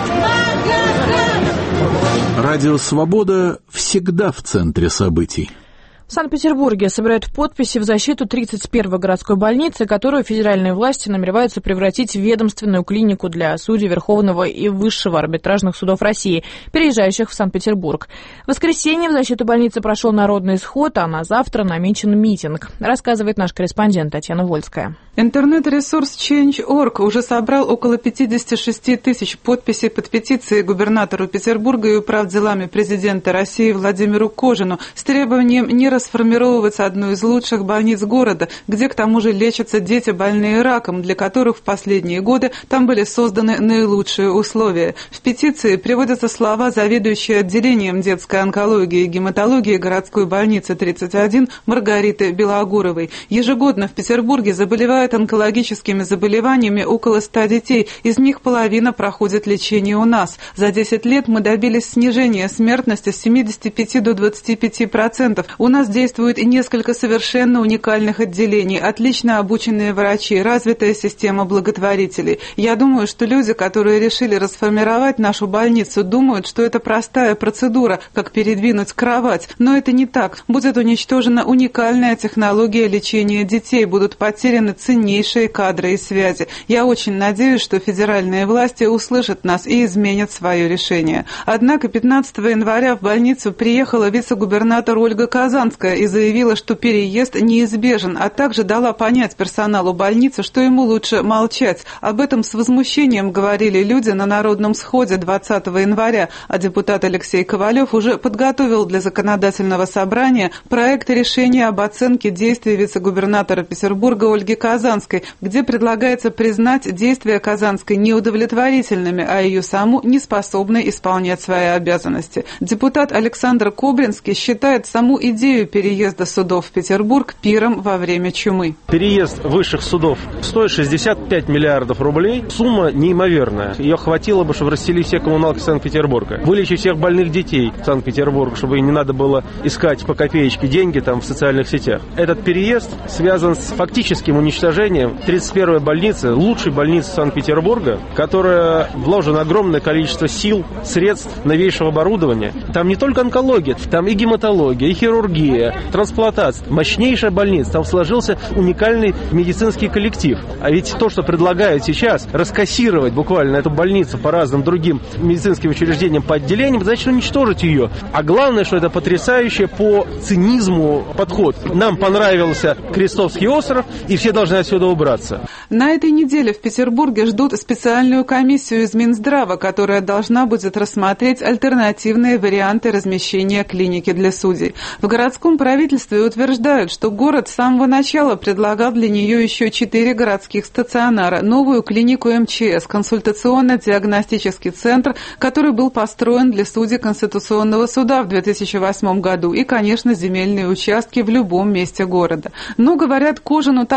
S14: Радио «Свобода» всегда в центре событий.
S2: В Санкт-Петербурге собирают подписи в защиту тридцать первой городской больницы, которую федеральные власти намереваются превратить в ведомственную клинику для судей Верховного и Высшего арбитражных судов России, переезжающих в Санкт-Петербург. В воскресенье в защиту больницы прошел народный сход, а на завтра намечен митинг, рассказывает наш корреспондент Татьяна Вольская.
S15: Интернет-ресурс Change точка орг уже собрал около пятьдесят шесть тысяч подписей под петицией губернатору Петербурга и управделами президента России Владимиру Кожину с требованием не расформировывать одну из лучших больниц города, где к тому же лечатся дети, больные раком, для которых в последние годы там были созданы наилучшие условия. В петиции приводятся слова заведующей отделением детской онкологии и гематологии городской больницы тридцать один Маргариты Белогуровой. Ежегодно в Петербурге заболевают онкологическими заболеваниями около ста детей, из них половина проходит лечение у нас. За десять лет мы добились снижения смертности с семидесяти пяти до двадцати пяти процентов. У нас действует и несколько совершенно уникальных отделений, отлично обученные врачи, развитая система благотворителей. Я думаю, что люди, которые решили расформировать нашу больницу, думают, что это простая процедура, как передвинуть кровать. Но это не так. Будет уничтожена уникальная технология лечения детей, будут потеряны ценнейшие кадры и связи. Я очень надеюсь, что федеральные власти услышат нас и изменят свое решение. Однако пятнадцатого января в больницу приехала вице-губернатор Ольга Казанская и заявила, что переезд неизбежен, а также дала понять персоналу больницы, что ему лучше молчать. Об этом с возмущением говорили люди на народном сходе двадцатого января, а депутат Алексей Ковалев уже подготовил для законодательного собрания проект решения об оценке действий вице-губернатора Петербурга Ольги Казанской, где предлагается признать действия Казанской неудовлетворительными, а ее саму неспособной исполнять свои обязанности. Депутат Александр Кобринский считает саму идею переезда судов в Петербург пиром во время чумы.
S16: Переезд высших судов стоит шестьдесят пять миллиардов рублей. Сумма неимоверная. Ее хватило бы, чтобы расселить все коммуналки Санкт-Петербурга. Вылечить всех больных детей в Санкт-Петербург, чтобы не надо было искать по копеечке деньги там в социальных сетях. Этот переезд связан с фактическим уничтожением тридцать первой больницы, лучшей больницы Санкт-Петербурга, которая вложена огромное количество сил, средств, новейшего оборудования. Там не только онкология, там и гематология, и хирургия, трансплантация. Мощнейшая больница. Там сложился уникальный медицинский коллектив. А ведь то, что предлагают сейчас, раскассировать буквально эту больницу по разным другим медицинским учреждениям, по отделениям, значит уничтожить ее. А главное, что это потрясающий по цинизму подход. Нам понравился Крестовский остров, и все должны отсюда убраться.
S15: На этой неделе в Петербурге ждут специальную комиссию из Минздрава, которая должна будет рассмотреть альтернативные варианты размещения клиники для судей. В городском правительстве утверждают, что город с самого начала предлагал для нее еще четыре городских стационара, новую клинику эм че эс, консультационно-диагностический центр, который был построен для судей Конституционного суда в две тысячи восьмом году, и, конечно, земельные участки в любом месте города. Но, говорят, Кожину так понравилось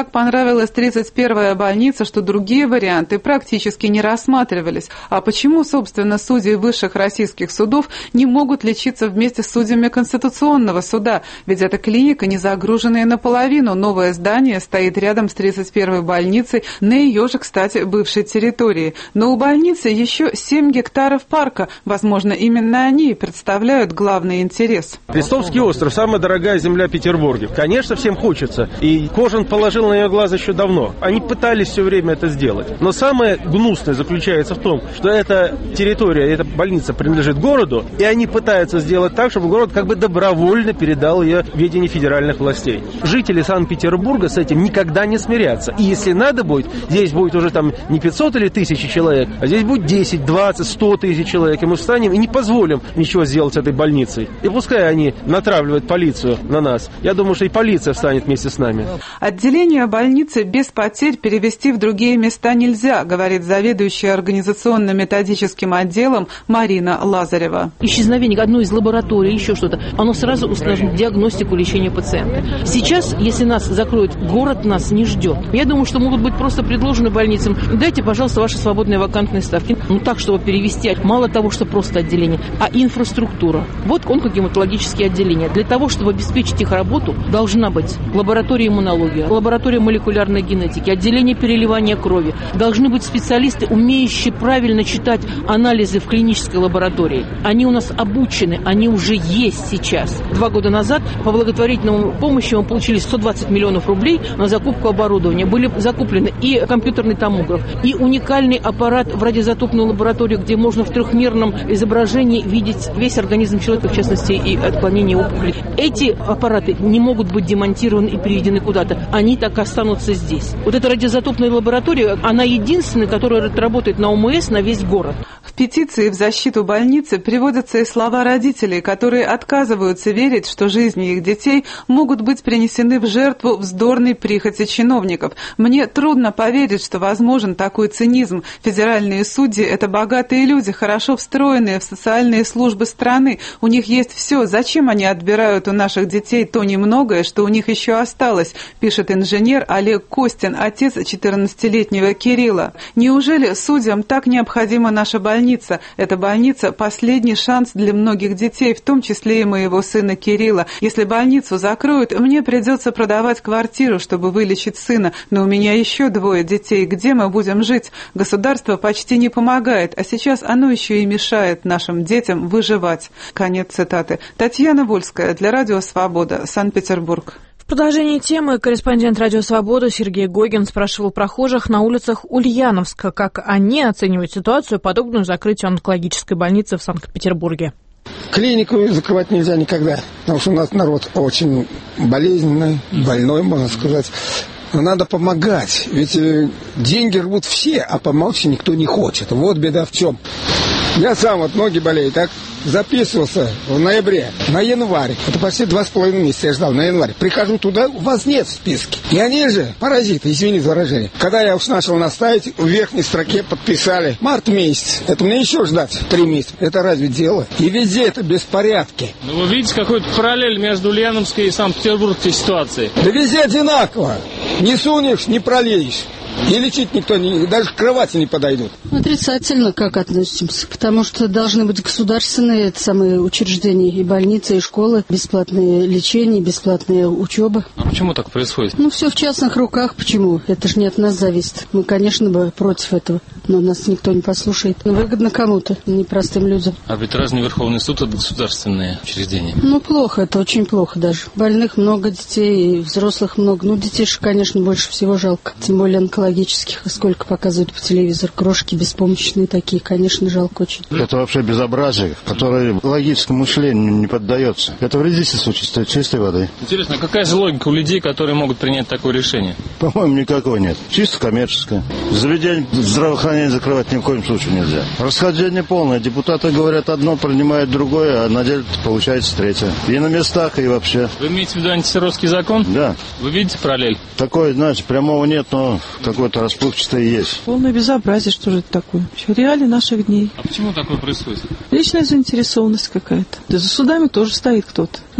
S15: понравилась тридцать первая больница, что другие варианты практически не рассматривались. А почему, собственно, судьи высших российских судов не могут лечиться вместе с судьями Конституционного суда? Ведь эта клиника не загруженная наполовину. Новое здание стоит рядом с тридцать первой больницей, на ее же, кстати, бывшей территории. Но у больницы еще семь гектаров парка. Возможно, именно они и представляют главный интерес.
S16: Крестовский остров – самая дорогая земля Петербурга. Конечно, всем хочется. И Кожин положил на ее глаз еще давно. Они пытались все время это сделать. Но самое гнусное заключается в том, что эта территория, эта больница принадлежит городу, и они пытаются сделать так, чтобы город как бы добровольно передал ее в ведение федеральных властей. Жители Санкт-Петербурга с этим никогда не смирятся. И если надо будет, здесь будет уже там не пятьсот или тысячи человек, а здесь будет десять, двадцать, сто тысяч человек. И мы встанем и не позволим ничего сделать с этой больницей. И пускай они натравливают полицию на нас. Я думаю, что и полиция встанет вместе с нами.
S15: Отделение больницы без потерь перевести в другие места нельзя, говорит заведующая организационно-методическим отделом Марина Лазарева.
S17: Исчезновение одной из лабораторий, еще что-то, оно сразу усложнит диагностику лечения пациента. Сейчас, если нас закроют, город нас не ждет. Я думаю, что могут быть просто предложены больницам: дайте, пожалуйста, ваши свободные вакантные ставки. Ну так, чтобы перевести мало того, что просто отделение, а инфраструктура. Вот онкогематологические отделения. Для того, чтобы обеспечить их работу, должна быть лаборатория иммунологии, лаборатория молекулярной генетики, отделение переливания крови. Должны быть специалисты, умеющие правильно читать анализы в клинической лаборатории. Они у нас обучены, они уже есть сейчас. Два года назад по благотворительному помощи мы получили сто двадцать миллионов рублей на закупку оборудования. Были закуплены и компьютерный томограф, и уникальный аппарат в радиоизотопную лабораторию, где можно в трехмерном изображении видеть весь организм человека, в частности, и отклонение опухолей. Эти аппараты не могут быть демонтированы и переведены куда-то. Они так и останутся здесь. Вот эта радиоизотопная лаборатория, она единственная, которая работает на ОМС на весь город.
S15: В петиции в защиту больницы приводятся и слова родителей, которые отказываются верить, что жизни их детей могут быть принесены в жертву вздорной прихоти чиновников. Мне трудно поверить, что возможен такой цинизм. Федеральные судьи – это богатые люди, хорошо встроенные в социальные службы страны. У них есть все. Зачем они отбирают у наших детей то немногое, что у них еще осталось, пишет инженер Олег Костин, отец четырнадцатилетнего Кирилла. Неужели судьям так необходима наша больница? Эта больница – последний шанс для многих детей, в том числе и моего сына Кирилла. Если больницу закроют, мне придется продавать квартиру, чтобы вылечить сына, но у меня еще двое детей. Где мы будем жить? Государство почти не помогает, а сейчас оно еще и мешает нашим детям выживать. Конец цитаты. Татьяна Вольская для Радио Свобода, Санкт-Петербург.
S2: В продолжении темы корреспондент «Радио Свобода» Сергей Гогин спрашивал прохожих на улицах Ульяновска, как они оценивают ситуацию, подобную закрытию онкологической больницы в Санкт-Петербурге.
S18: Клинику закрывать нельзя никогда, потому что у нас народ очень болезненный, больной, можно сказать. Но надо помогать, ведь деньги рвут все, а помочь никто не хочет. Вот беда в чем. Я сам вот ноги болеют, так записывался в ноябре на январь. Это почти два с половиной месяца я ждал на январь. Прихожу туда, у вас нет в списке. И они же паразиты, извините за выражение. Когда я уж начал наставить, в верхней строке подписали март месяц. Это мне еще ждать три месяца. Это разве дело? И везде это беспорядки.
S19: Ну вы видите какую-то параллель между Ульяновской и Санкт-Петербургской ситуацией?
S18: Да везде одинаково. Не сунешь, не пролезешь. И лечить никто, не, даже к кровати не подойдут.
S20: Отрицательно как относимся, потому что должны быть государственные это самые учреждения, и больницы, и школы, бесплатное лечение, бесплатная учеба.
S19: А почему так происходит?
S20: Ну, все в частных руках. Почему? Это же не от нас зависит. Мы, конечно, бы против этого, но нас никто не послушает. Выгодно кому-то, не простым людям.
S19: А ведь разный Верховный суд – это государственные учреждения.
S20: Ну, плохо, это очень плохо даже. Больных много детей, и взрослых много. Ну, детей же, конечно, больше всего жалко. Тем более онкологических. Сколько показывают по телевизору. Крошки беспомощные такие, конечно, жалко очень.
S21: Это вообще безобразие, которое логическому мышлению не поддается. Это вредительство чистой, чистой воды.
S19: Интересно, а какая же логика у людей, которые могут принять такое решение?
S21: По-моему, никакой нет. Чисто коммерческое. Заведение здравоохранения закрывать ни в коем случае нельзя. Расхождение полное. Депутаты говорят одно, принимают другое, а на деле получается третье. И на местах, и вообще.
S19: Вы имеете в виду антисиротский закон?
S21: Да.
S19: Вы видите параллель?
S21: Такое, знаете, прямого нет, но какое-то расплывчатое есть.
S22: Полное безобразие, что же это такое? Все реалии наших дней.
S19: А почему такое происходит?
S22: Личная заинтересованность какая-то. Да за судами тоже стоит кто-то.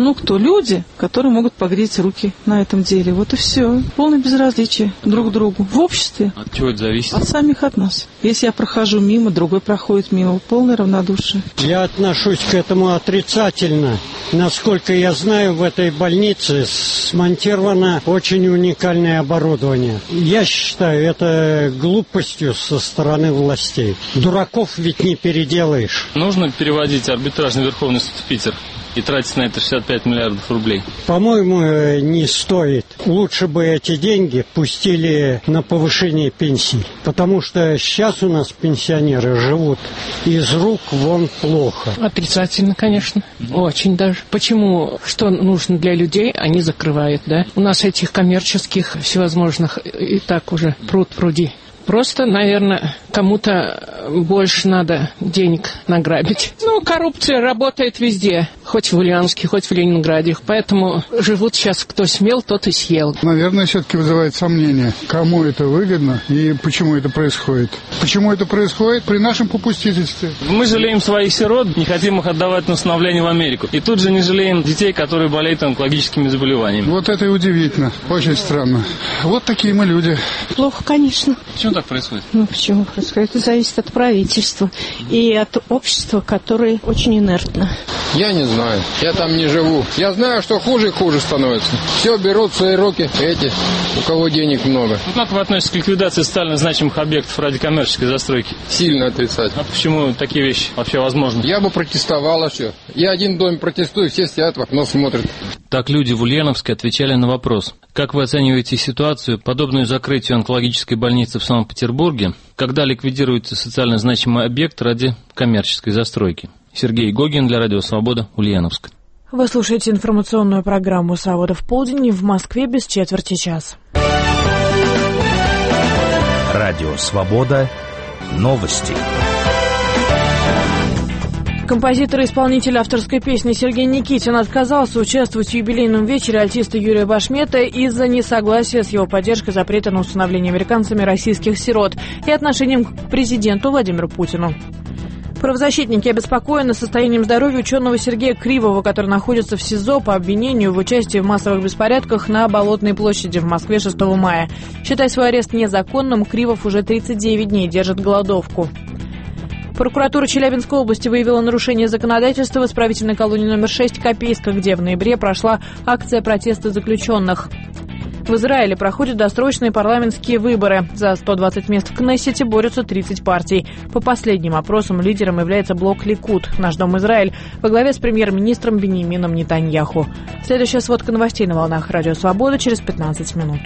S22: Ну, кто? Люди, которые могут погреть руки на этом деле. Вот и все. Полное безразличие друг к другу. В обществе.
S1: От чего это зависит?
S22: От самих от нас. Если я прохожу мимо, другой проходит мимо. Полное равнодушие.
S4: Я отношусь к этому отрицательно. Насколько я знаю, в этой больнице смонтировано очень уникальное оборудование. Я считаю это глупостью со стороны властей. Дураков ведь не переделаешь.
S1: Нужно переводить арбитражный Верховный суд в Питер и тратить на это шестьдесят пять миллиардов рублей?
S4: По-моему, не стоит. Лучше бы эти деньги пустили на повышение пенсий. Потому что сейчас у нас пенсионеры живут из рук вон плохо.
S17: Отрицательно, конечно. Очень даже. Почему? Что нужно для людей, они закрывают, да? У нас этих коммерческих всевозможных и так уже пруд-пруди. Просто, наверное, кому-то больше надо денег награбить. Ну, коррупция работает везде, хоть в Ульяновске, хоть в Ленинграде. Поэтому живут сейчас, кто смел, тот и съел.
S23: Наверное, все-таки вызывает сомнение, кому это выгодно и почему это происходит. Почему это происходит при нашем попустительстве?
S1: Мы жалеем своих сирот, не хотим их отдавать на усыновление в Америку. И тут же не жалеем детей, которые болеют онкологическими заболеваниями.
S23: Вот это и удивительно, очень странно. Вот такие мы люди.
S20: Плохо, конечно.
S1: Почему так происходит?
S20: Ну, почему происходит? Это зависит от правительства и от общества, которое очень инертно.
S24: Я не знаю. Я там не живу. Я знаю, что хуже и хуже становится. Все берут в свои руки эти, у кого денег много.
S1: Ну, как вы относитесь к ликвидации социально значимых объектов ради коммерческой застройки?
S24: Сильно отрицать.
S1: А почему такие вещи вообще возможны?
S24: Я бы протестовал, а что? Я один дом протестую, все сидят в окно смотрят.
S1: Так люди в Ульяновске отвечали на вопрос. Как вы оцениваете ситуацию, подобную закрытию онкологической больницы в Санкт-Петербурге, когда ликвидируется социально значимый объект ради коммерческой застройки? Сергей Гогин для Радио Свобода, Ульяновск.
S2: Вы слушаете информационную программу «Свобода в полдень», в Москве без четверти час.
S6: Радио Свобода. Новости.
S2: Композитор и исполнитель авторской песни Сергей Никитин отказался участвовать в юбилейном вечере альтиста Юрия Башмета из-за несогласия с его поддержкой запрета на усыновление американцами российских сирот и отношением к президенту Владимиру Путину. Правозащитники обеспокоены состоянием здоровья ученого Сергея Кривого, который находится в СИЗО по обвинению в участии в массовых беспорядках на Болотной площади в Москве шестого мая. Считая свой арест незаконным, Кривов уже тридцать девять дней держит голодовку. Прокуратура Челябинской области выявила нарушение законодательства в исправительной колонии номер шесть Копейска, где в ноябре прошла акция протеста заключенных. В Израиле проходят досрочные парламентские выборы. За сто двадцать мест в Кнессете борются тридцать партий. По последним опросам лидером является блок Ликуд, Наш дом Израиль, во главе с премьер-министром Биньямином Нетаньяху. Следующая сводка новостей на волнах Радио Свобода через пятнадцать минут.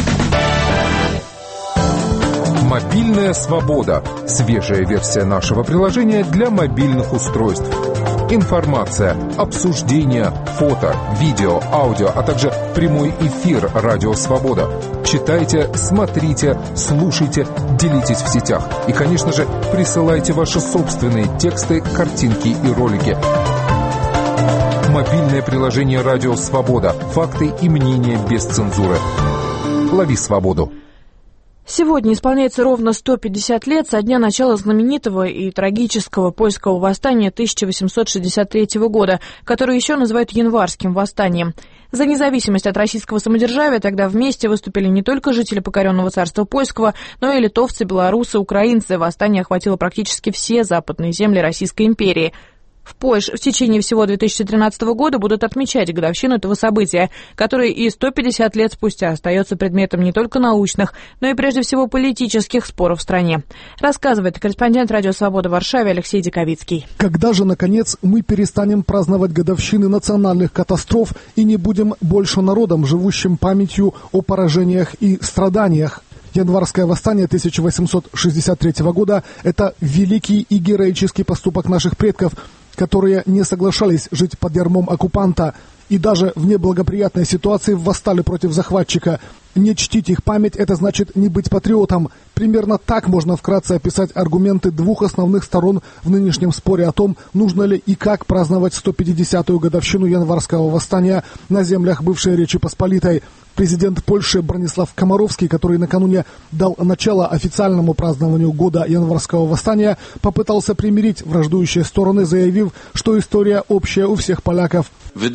S25: Мобильная свобода. Свежая версия нашего приложения для мобильных устройств. Информация, обсуждения, фото, видео, аудио, а также прямой эфир «Радио Свобода». Читайте, смотрите, слушайте, делитесь в сетях. И, конечно же, присылайте ваши собственные тексты, картинки и ролики. Мобильное приложение «Радио Свобода». Факты и мнения без цензуры. Лови свободу.
S2: Сегодня исполняется ровно сто пятьдесят лет со дня начала знаменитого и трагического польского восстания тысяча восемьсот шестьдесят третьего года, которое еще называют Январским восстанием. За независимость от российского самодержавия тогда вместе выступили не только жители покоренного царства польского, но и литовцы, белорусы, украинцы. Восстание охватило практически все западные земли Российской империи. В Польше в течение всего две тысячи тринадцатого года будут отмечать годовщину этого события, которое и сто пятьдесят лет спустя остается предметом не только научных, но и прежде всего политических споров в стране. Рассказывает корреспондент Радио Свобода в Варшаве Алексей Диковицкий.
S26: Когда же, наконец, мы перестанем праздновать годовщины национальных катастроф и не будем больше народом, живущим памятью о поражениях и страданиях? Январское восстание тысяча восемьсот шестьдесят третьего года – это великий и героический поступок наших предков, которые не соглашались жить под ярмом оккупанта и даже в неблагоприятной ситуации восстали против захватчика. Не чтить их память – это значит не быть патриотом. Примерно так можно вкратце описать аргументы двух основных сторон в нынешнем споре о том, нужно ли и как праздновать сто пятидесятую годовщину Январского восстания на землях бывшей Речи Посполитой. Президент Польши Бронислав Комаровский, который накануне дал начало официальному празднованию года Январского восстания, попытался примирить враждующие стороны, заявив, что история общая у всех поляков.
S27: Wydaje się,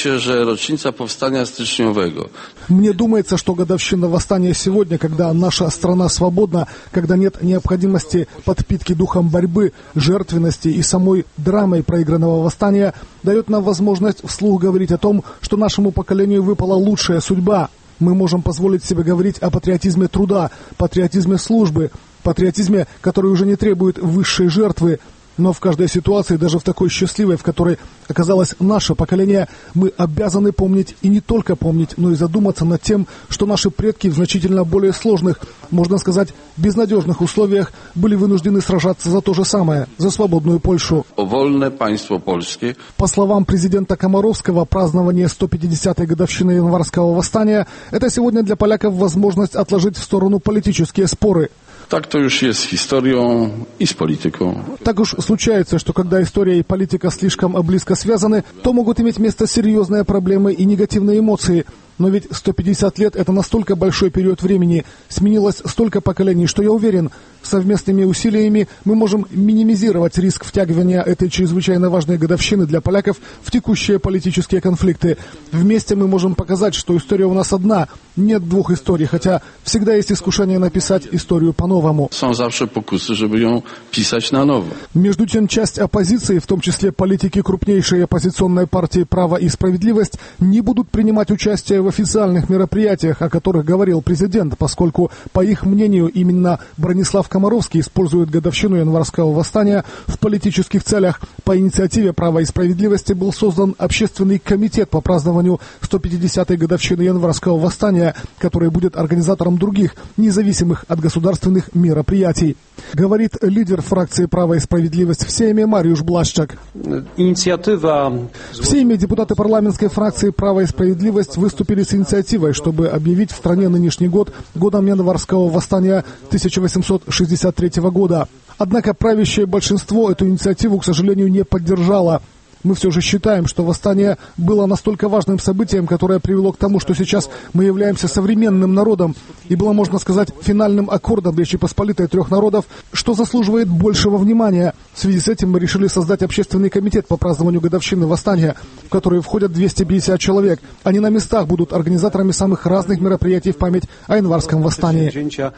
S3: się, że rocznica powstania styczniowego.
S26: Мне думается, что годовщина восстания сегодня, когда наша страна свободна, когда нет необходимости подпитки духом борьбы, жертвенности и самой драмой проигранного восстания, дает нам возможность вслух говорить о том, что нашему поколению выпала лучшая судьба. Мы можем позволить себе говорить о патриотизме труда, патриотизме службы, патриотизме, который уже не требует высшей жертвы. Но в каждой ситуации, даже в такой счастливой, в которой оказалось наше поколение, мы обязаны помнить и не только помнить, но и задуматься над тем, что наши предки в значительно более сложных, можно сказать, безнадежных условиях были вынуждены сражаться за то же самое, за свободную Польшу.
S3: Вольное państwo polskie.
S26: По словам президента Комаровского, празднование сто пятидесятой годовщины январского восстания – это сегодня для поляков возможность отложить в сторону политические споры.
S3: Так to już jest historią i z polityką.
S26: Так уж случается, что когда история и политика слишком близко связаны, то могут иметь место серьезные проблемы и негативные эмоции. Но ведь сто пятьдесят лет – это настолько большой период времени, сменилось столько поколений, что я уверен, совместными усилиями мы можем минимизировать риск втягивания этой чрезвычайно важной годовщины для поляков в текущие политические конфликты. Вместе мы можем показать, что история у нас одна, нет двух историй, хотя всегда есть искушение написать историю по-новому.
S3: Są zawsze pokusy, żeby ją pisać na nowo.
S26: Между тем, часть оппозиции, в том числе политики крупнейшей оппозиционной партии «Право и справедливость», не будут принимать участие в официальных мероприятиях, о которых говорил президент, поскольку, по их мнению, именно Бронислав Комаровский использует годовщину январского восстания в политических целях. По инициативе «Права и справедливости» был создан общественный комитет по празднованию сто пятидесятой годовщины январского восстания, который будет организатором других, независимых от государственных мероприятий. Говорит лидер фракции «Право и справедливость» в Сейме Мариуш Блашчак.
S5: Инициатива...
S26: В Сейме депутаты парламентской фракции «Право и справедливость» выступили с инициативой, чтобы объявить в стране нынешний год годом январского восстания тысяча восемьсот шестьдесят третьего года. Однако правящее большинство эту инициативу, к сожалению, не поддержало. Мы все же считаем, что восстание было настолько важным событием, которое привело к тому, что сейчас мы являемся современным народом, и было, можно сказать, финальным аккордом Речи Посполитой трех народов, что заслуживает большего внимания. В связи с этим мы решили создать общественный комитет по празднованию годовщины восстания, в который входят двести пятьдесят человек. Они на местах будут организаторами самых разных мероприятий в память о январском восстании.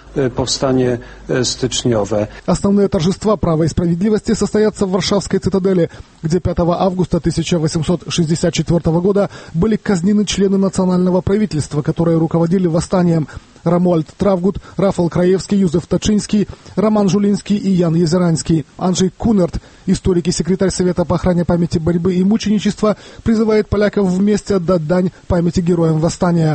S26: Основные торжества «Права и справедливости» состоятся в Варшавской цитадели, где пятого августа тысяча восемьсот шестьдесят четвёртого года были казнены члены национального правительства, которые руководили восстанием. Рамуальд Травгут, Рафал Краевский, Юзеф Тачинский, Роман Жулинский и Ян Езеранский. Анджей Кунерт, историк и секретарь Совета по охране памяти борьбы и мученичества, призывает поляков вместе отдать дань памяти героям восстания.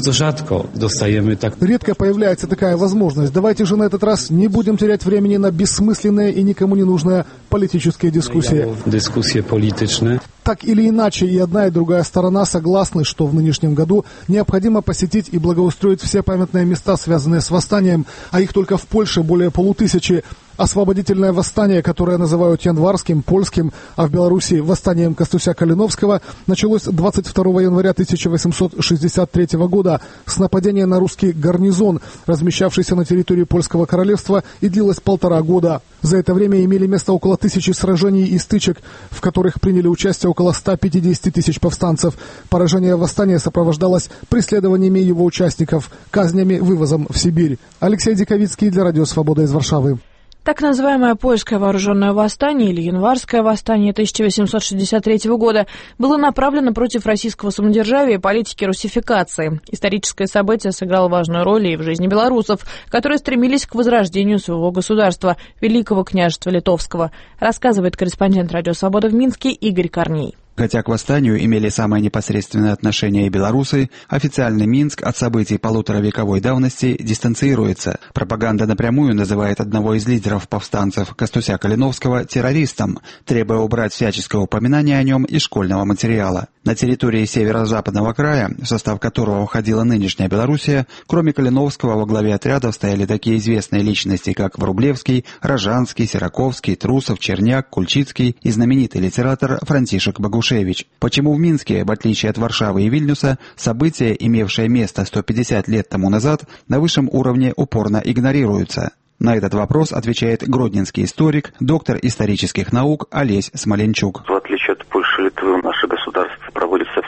S26: Редко появляется такая возможность. Давайте же на этот раз не будем терять времени на бессмысленные и никому не нужные политические дискуссии.
S5: Дискуссии политичные.
S26: Так или иначе, и одна, и другая сторона согласны, что в нынешнем году необходимо посетить и благоустроить все памятные места, связанные с восстанием, а их только в Польше более полутысячи. Освободительное восстание, которое называют январским, польским, а в Беларуси восстанием Костуся Калиновского, началось двадцать второго января тысяча восемьсот шестьдесят третьего года с нападения на русский гарнизон, размещавшийся на территории Польского королевства, и длилось полтора года. За это время имели место около тысячи сражений и стычек, в которых приняли участие около ста пятидесяти тысяч повстанцев. Поражение восстания сопровождалось преследованиями его участников, казнями, вывозом в Сибирь. Алексей Диковицкий для Радио Свобода из Варшавы.
S2: Так называемое польское вооруженное восстание или январское восстание тысяча восемьсот шестьдесят третьего года было направлено против российского самодержавия и политики русификации. Историческое событие сыграло важную роль и в жизни белорусов, которые стремились к возрождению своего государства, Великого княжества Литовского, рассказывает корреспондент Радио Свобода в Минске Игорь Корней.
S7: Хотя к восстанию имели самое непосредственное отношение и белорусы, официальный Минск от событий полуторавековой давности дистанцируется. Пропаганда напрямую называет одного из лидеров повстанцев, Костуся Калиновского, террористом, требуя убрать всяческое упоминание о нем из школьного материала. На территории северо-западного края, в состав которого входила нынешняя Белоруссия, кроме Калиновского во главе отрядов стояли такие известные личности, как Врублевский, Рожанский, Сираковский, Трусов, Черняк, Кульчицкий и знаменитый литератор Франтишек Богушевич. Почему в Минске, в отличие от Варшавы и Вильнюса, события, имевшие место сто пятьдесят лет тому назад, на высшем уровне упорно игнорируются? На этот вопрос отвечает гродненский историк, доктор исторических наук Олесь Смоленчук.
S8: В отличие от Польши и Литвы, наше государство проводится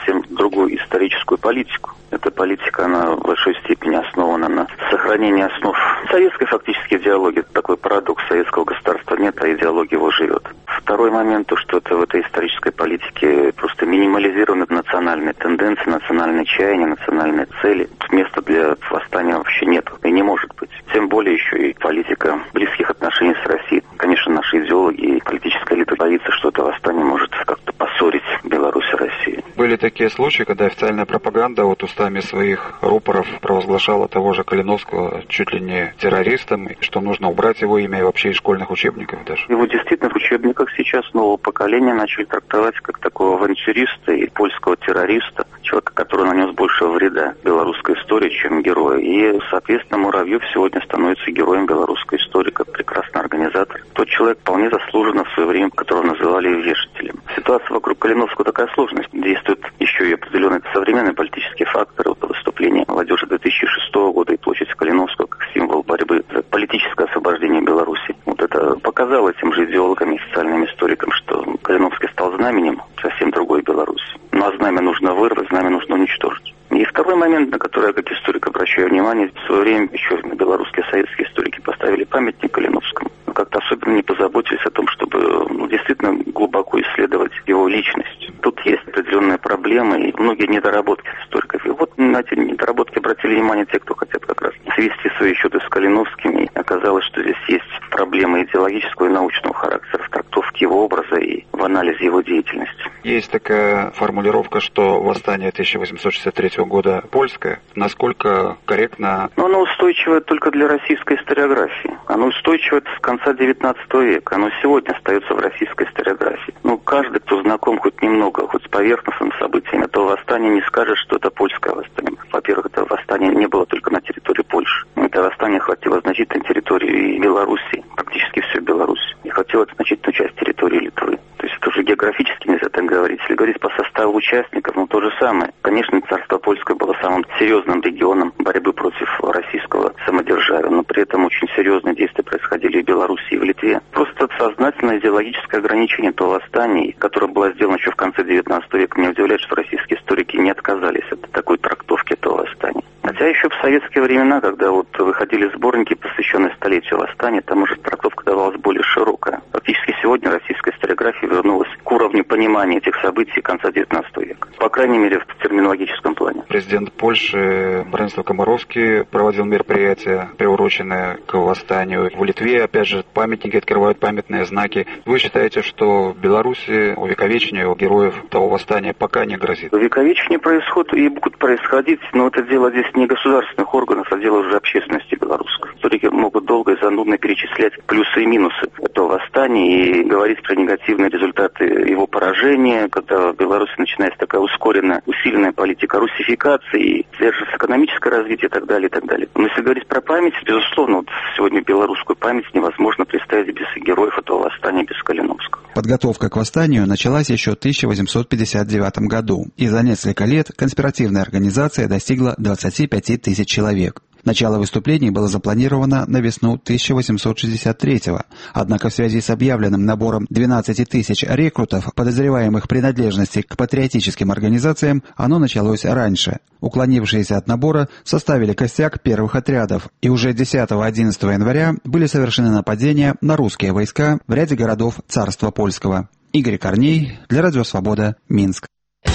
S8: совсем другую историческую политику. Эта политика, она в большой степени основана на сохранении основ советской фактически идеологии. Это такой парадокс: советского государства нет, а идеология его живет. Второй момент, то, что это в этой исторической политике просто минимализированы национальные тенденции, национальные чаяния, национальные цели. Места для восстания вообще нет и не может быть. Тем более еще и политика близких отношений с Россией. Конечно, наши идеологи и политическая элита боится, что это восстание может как-то поссорить Беларусь и Россию.
S9: Были такие случаи, когда официальная пропаганда вот устами своих рупоров провозглашала того же Калиновского чуть ли не террористом, что нужно убрать его имя и вообще из школьных учебников даже.
S8: Его действительно в учебниках сейчас нового поколения начали трактовать как такого авантюриста и польского террориста, человека, который нанес больше вреда белорусской истории, чем героя. И, соответственно, Муравьев сегодня становится героем белорусской истории, как прекрасный организатор. Тот человек вполне заслуженно в свое время, которого называли вешателем. Ситуация вокруг Калиновского такая сложность. Действуют еще и определенные современные политические факторы. Вот выступление молодежи две тысячи шестого года и площадь Калиновского как символ борьбы за политическое освобождение Беларуси. Вот это показало тем же идеологам и официальным историкам, что Калиновский стал знаменем совсем другой Беларуси. Но знамя нужно вырвать, знамя нужно уничтожить. И второй момент, на который я как историк обращаю внимание, в свое время еще белорусские советские историки поставили памятник Калиновскому. Но как-то особенно не позаботились о том, чтобы ну, действительно глубоко исследовать его личность. Тут есть определенные проблемы и многие недоработки историков. И вот на эти недоработки обратили внимание те, кто хотят как раз свести свои счеты с Калиновским. И оказалось, что здесь есть проблемы идеологического и научного характера в трактовке его образа и в анализе его деятельности.
S9: Есть такая формулировка, что восстание тысяча восемьсот шестьдесят третьего года польское. Насколько корректно?
S8: Но оно устойчивое только для российской историографии. Оно устойчивое с конца девятнадцатого века. Оно сегодня остается в российской историографии. Ну, каждый, кто знаком хоть немного, хоть с поверхностным событием этого восстания, не скажет, что это польское восстание. Во-первых, это восстание не было только на территории Польши. Это восстание охватило значительную территорию и Белоруссии, практически всю Беларусь. И охватило значительную часть территории Литвы. То есть это уже географически нельзя так говорить. Если говорить по составу участников, ну то же самое. Конечно, царство польское было самым серьезным регионом борьбы против российского самодержавия, но при этом очень серьезные действия происходили и в Беларуси, и в Литве. Просто сознательное идеологическое ограничение того восстания, которое было сделано еще в конце девятнадцатого века, меня удивляет, что российские историки не отказались от такой трактовки этого восстания. Хотя еще в советские времена, когда вот выходили сборники, посвященные столетию восстания, там уже трактовка давалась более широкая. Фактически сегодня российская историография вернулась к уровню понимания этих событий конца девятнадцатого века. По крайней мере, в терминологическом плане.
S9: Президент Польши Бронислав Комаровский проводил мероприятия, приуроченные к восстанию. В Литве, опять же, памятники открывают, памятные знаки. Вы считаете, что в Беларуси увековечение героев того восстания пока не грозит?
S8: Увековечение происходит и будут происходить, но это дело здесь не государственных органов, а дело уже общественности белорусской. Историки могут долго и занудно перечислять плюсы и минусы этого восстания и говорить про негативные результаты его поражения, когда в Беларуси начинается такая ускоренная, усиленная политика русификации, и сдерживается экономическое развитие и так далее, и так далее. Но если говорить про память, безусловно, вот сегодня белорусскую память невозможно представить без героев этого восстания, без Калиновского.
S7: Подготовка к восстанию началась еще в тысяча восемьсот пятьдесят девятом году, и за несколько лет конспиративная организация достигла двадцати пяти тысяч человек. Начало выступлений было запланировано на весну тысяча восемьсот шестьдесят третьего, однако в связи с объявленным набором двенадцати тысяч рекрутов, подозреваемых принадлежности к патриотическим организациям, оно началось раньше. Уклонившиеся от набора составили костяк первых отрядов, и уже десятого-одиннадцатого января были совершены нападения на русские войска в ряде городов Царства Польского. Игорь Корней, для Радио Свобода, Минск.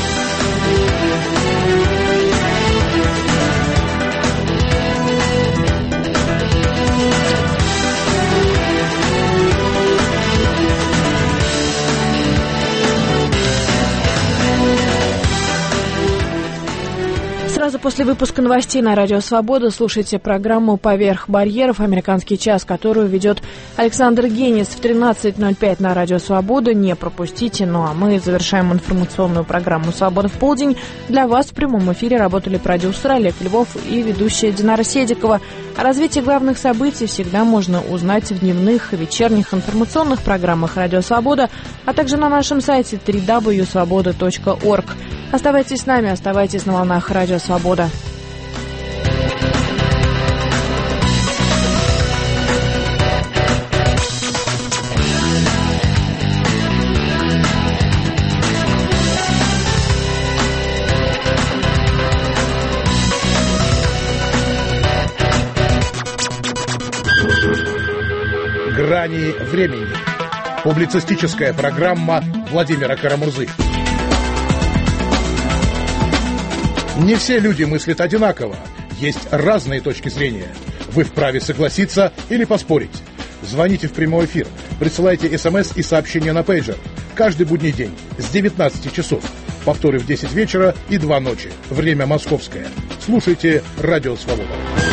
S2: Сразу после выпуска новостей на Радио Свобода слушайте программу «Поверх барьеров. Американский час», которую ведет Александр Генис в тринадцать ноль пять на Радио Свобода. Не пропустите. Ну а мы завершаем информационную программу «Свобода в полдень». Для вас в прямом эфире работали продюсер Олег Львов и ведущая Динара Седикова. О развитии главных событий всегда можно узнать в дневных и вечерних информационных программах Радио Свобода, а также на нашем сайте дабл ю дабл ю дабл ю точка свобода точка орг. Оставайтесь с нами, оставайтесь на волнах Радио Свобода.
S10: грани времени». Публицистическая программа Владимира Карамурзы. Не все люди мыслят одинаково. Есть разные точки зрения. Вы вправе согласиться или поспорить. Звоните в прямой эфир, присылайте смс и сообщения на пейджер. Каждый будний день с девятнадцати часов. Повторы в десять вечера и два ночи. Время московское. Слушайте Радио Свобода.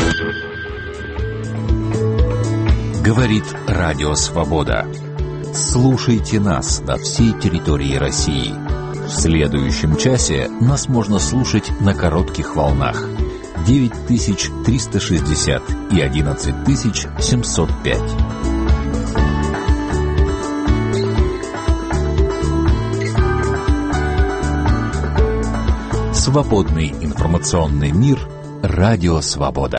S6: Говорит Радио Свобода. Слушайте нас на всей территории России. В следующем часе нас можно слушать на коротких волнах девять тысяч триста шестьдесят и одиннадцать тысяч семьсот пять. Свободный информационный мир. Радио Свобода.